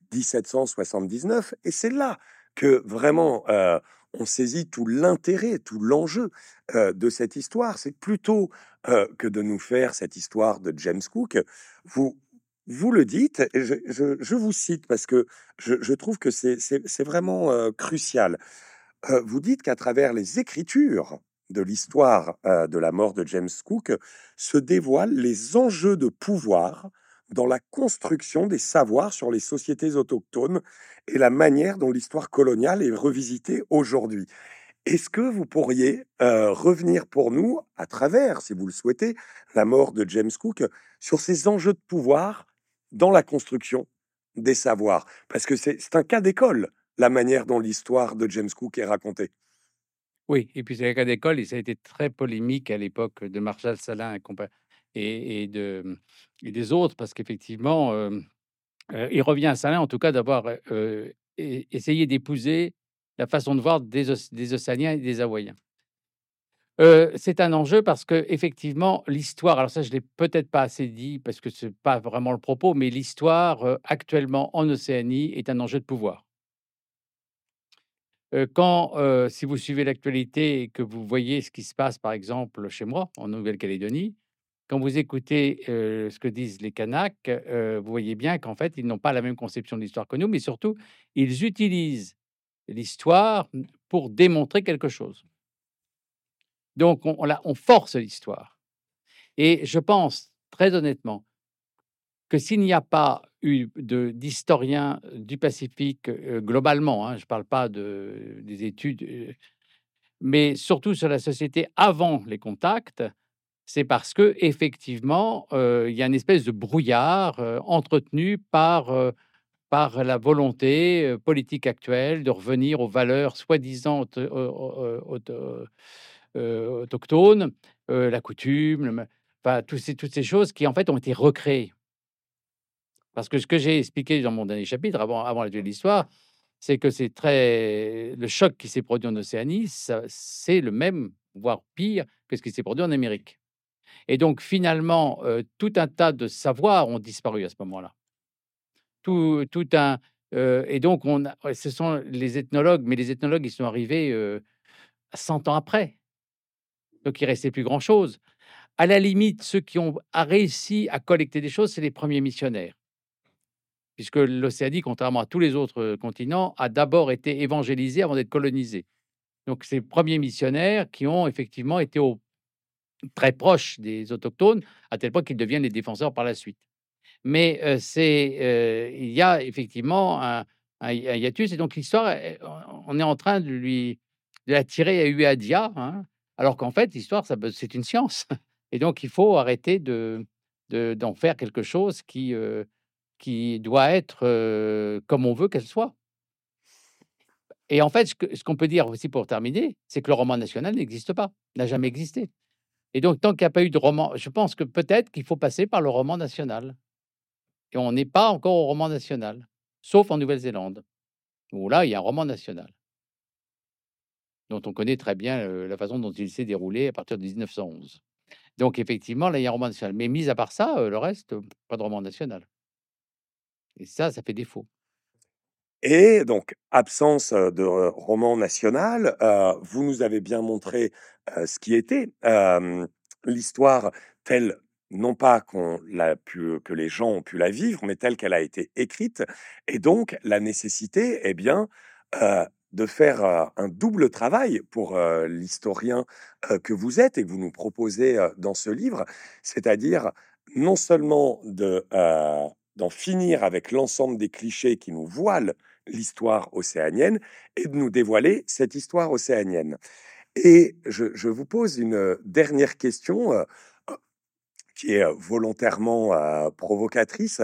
1779, et c'est là que vraiment on saisit tout l'intérêt, tout l'enjeu de cette histoire. C'est plutôt que de nous faire cette histoire de James Cook, vous, vous le dites, et je vous cite parce que je trouve que c'est vraiment crucial. Vous dites qu'à travers les écritures de l'histoire de la mort de James Cook se dévoilent les enjeux de pouvoir dans la construction des savoirs sur les sociétés autochtones et la manière dont l'histoire coloniale est revisitée aujourd'hui. Est-ce que vous pourriez revenir pour nous, à travers, si vous le souhaitez, la mort de James Cook, sur ces enjeux de pouvoir dans la construction des savoirs? Parce que c'est un cas d'école, la manière dont l'histoire de James Cook est racontée. Oui, et puis c'est un cas d'école et ça a été très polémique à l'époque de Marshall Salin et compagnie. et et des autres, parce qu'effectivement, il revient à Salin, en tout cas, d'avoir essayé d'épouser la façon de voir des Océaniens et des Hawaïens. C'est un enjeu parce que effectivement l'histoire, alors ça je l'ai peut-être pas assez dit parce que c'est pas vraiment le propos, mais l'histoire, actuellement en Océanie est un enjeu de pouvoir. Si vous suivez l'actualité et que vous voyez ce qui se passe, par exemple, chez moi, en Nouvelle-Calédonie, quand vous écoutez, ce que disent les Kanaks, vous voyez bien qu'en fait, ils n'ont pas la même conception de l'histoire que nous, mais surtout, ils utilisent l'histoire, pour démontrer quelque chose. Donc on force l'histoire et je pense, très honnêtement, que s'il n'y a pas eu d'historiens du Pacifique, globalement, hein, je ne parle pas des études, mais surtout sur la société avant les contacts, c'est parce qu'effectivement, il y a une espèce de brouillard, entretenu par la volonté, politique actuelle de revenir aux valeurs soi-disant autochtones, la coutume, enfin, toutes ces choses qui, en fait, ont été recréées. Parce que ce que j'ai expliqué dans mon dernier chapitre, avant la durée de l'histoire, c'est que le choc qui s'est produit en Océanie, c'est le même, voire pire, que ce qui s'est produit en Amérique. Et donc finalement, tout un tas de savoirs ont disparu à ce moment-là. Tout un et donc ce sont les ethnologues, mais les ethnologues, ils sont arrivés, 100 ans après, donc il restait plus grand-chose. À la limite, ceux qui ont réussi à collecter des choses, c'est les premiers missionnaires. Puisque l'Océanie, contrairement à tous les autres, continents, a d'abord été évangélisée avant d'être colonisée. Donc ces premiers missionnaires qui ont effectivement été très proches des autochtones, à tel point qu'ils deviennent les défenseurs par la suite. Mais il y a effectivement un hiatus et donc l'histoire, on est en train de la tirer à huée hein, alors qu'en fait l'histoire c'est une science et donc il faut arrêter d'en faire quelque chose qui doit être, comme on veut qu'elle soit. Et en fait, ce qu'on peut dire aussi pour terminer, c'est que le roman national n'existe pas, n'a jamais existé. Et donc tant qu'il n'y a pas eu de roman, je pense que peut-être qu'il faut passer par le roman national. Et on n'est pas encore au roman national, sauf en Nouvelle-Zélande, où là, il y a un roman national, dont on connaît très bien, la façon dont il s'est déroulé à partir de 1911. Donc effectivement, là, il y a un roman national. Mais mis à part ça, le reste, pas de roman national. Et ça fait défaut. Et donc, absence de roman national, vous nous avez bien montré ce qui était l'histoire telle, non pas que les gens ont pu la vivre, mais telle qu'elle a été écrite. Et donc, la nécessité, eh bien, de faire un double travail pour l'historien que vous êtes et que vous nous proposez dans ce livre, c'est-à-dire non seulement d'en finir avec l'ensemble des clichés qui nous voilent l'histoire océanienne et de nous dévoiler cette histoire océanienne. Et je vous pose une dernière question qui est volontairement provocatrice.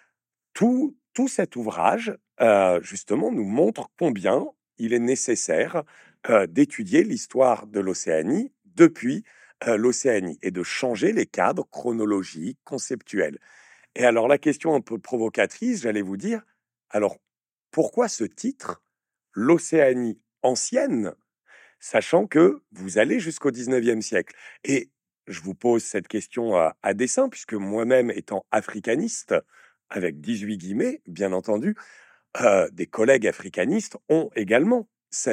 Tout cet ouvrage, justement, nous montre combien il est nécessaire d'étudier l'histoire de l'Océanie depuis l'Océanie et de changer les cadres chronologiques, conceptuels. Et alors la question un peu provocatrice, j'allais vous dire, alors pourquoi ce titre, l'Océanie ancienne, sachant que vous allez jusqu'au 19e siècle? Et je vous pose cette question à dessein, puisque moi-même étant africaniste, avec 18 guillemets, bien entendu, des collègues africanistes ont également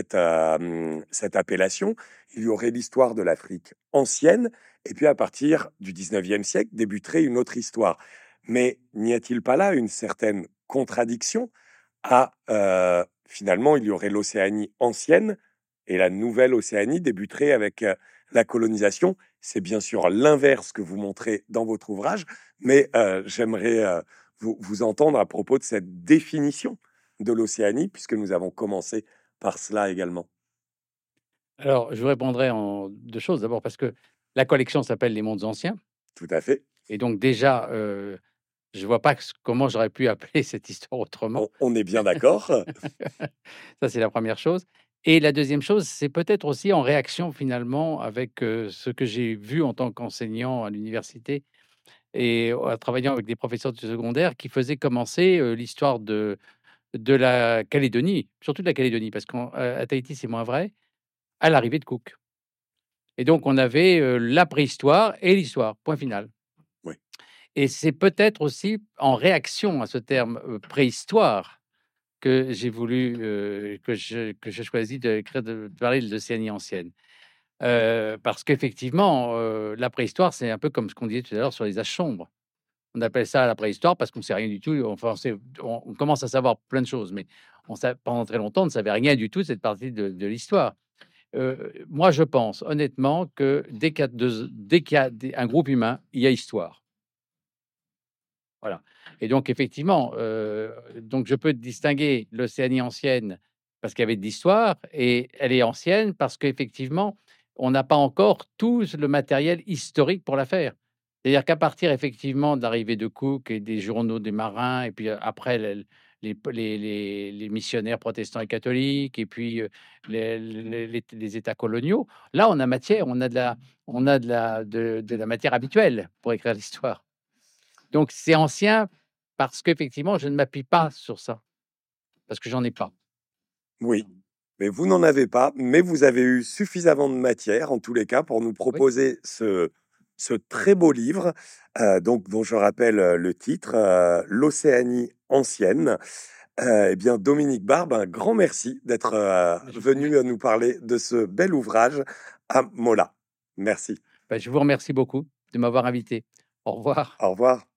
cette appellation. Il y aurait l'histoire de l'Afrique ancienne, et puis à partir du 19e siècle débuterait une autre histoire. Mais n'y a-t-il pas là une certaine contradiction finalement, il y aurait l'Océanie ancienne et la nouvelle Océanie débuterait avec la colonisation. C'est bien sûr l'inverse que vous montrez dans votre ouvrage, mais j'aimerais vous entendre à propos de cette définition de l'Océanie, puisque nous avons commencé par cela également. Alors, je vous répondrai en 2 choses. D'abord parce que la collection s'appelle «Les mondes anciens» Tout à fait. et donc déjà, je vois pas comment j'aurais pu appeler cette histoire autrement. On est bien d'accord. Ça, c'est la première chose et la deuxième chose, c'est peut-être aussi en réaction finalement avec, ce que j'ai vu en tant qu'enseignant à l'université et en travaillant avec des professeurs de secondaire qui faisaient commencer, l'histoire de la Calédonie, surtout de la Calédonie, parce qu'à Tahiti, c'est moins vrai, à l'arrivée de Cook. Et donc on avait, la préhistoire et l'histoire, point final. Oui, Et c'est peut-être aussi en réaction à ce terme, préhistoire que j'ai voulu, que j'ai choisi de parler de l'Océanie ancienne. Parce qu'effectivement, la préhistoire, c'est un peu comme ce qu'on disait tout à l'heure sur les âges sombres. On appelle ça la préhistoire parce qu'on sait rien du tout, enfin on commence à savoir plein de choses, mais pendant très longtemps, on ne savait rien du tout de cette partie de l'histoire. Moi, je pense honnêtement que dès qu'il y a un groupe humain, il y a histoire. Voilà. Et donc effectivement, donc je peux distinguer l'Océanie ancienne parce qu'il y avait de l'histoire, et elle est ancienne parce qu'effectivement, on n'a pas encore tout le matériel historique pour la faire. C'est-à-dire qu'à partir effectivement de l'arrivée de Cook et des journaux des marins, et puis, après les missionnaires protestants et catholiques, et puis, les États coloniaux, là on a matière, on a de la matière habituelle pour écrire l'histoire. Donc c'est ancien parce qu'effectivement, je ne m'appuie pas sur ça, parce que j'en ai pas. oui. Mais vous n'en avez pas, mais vous avez eu suffisamment de matière, en tous les cas, pour nous Oui, proposer ce très beau livre, donc, dont je rappelle le titre, L'Océanie ancienne. Eh bien, Dominique Barbe, un grand merci d'être je vous venu nous parler de ce bel ouvrage à Mola. Merci. je vous remercie beaucoup de m'avoir invité. Au revoir. Au revoir.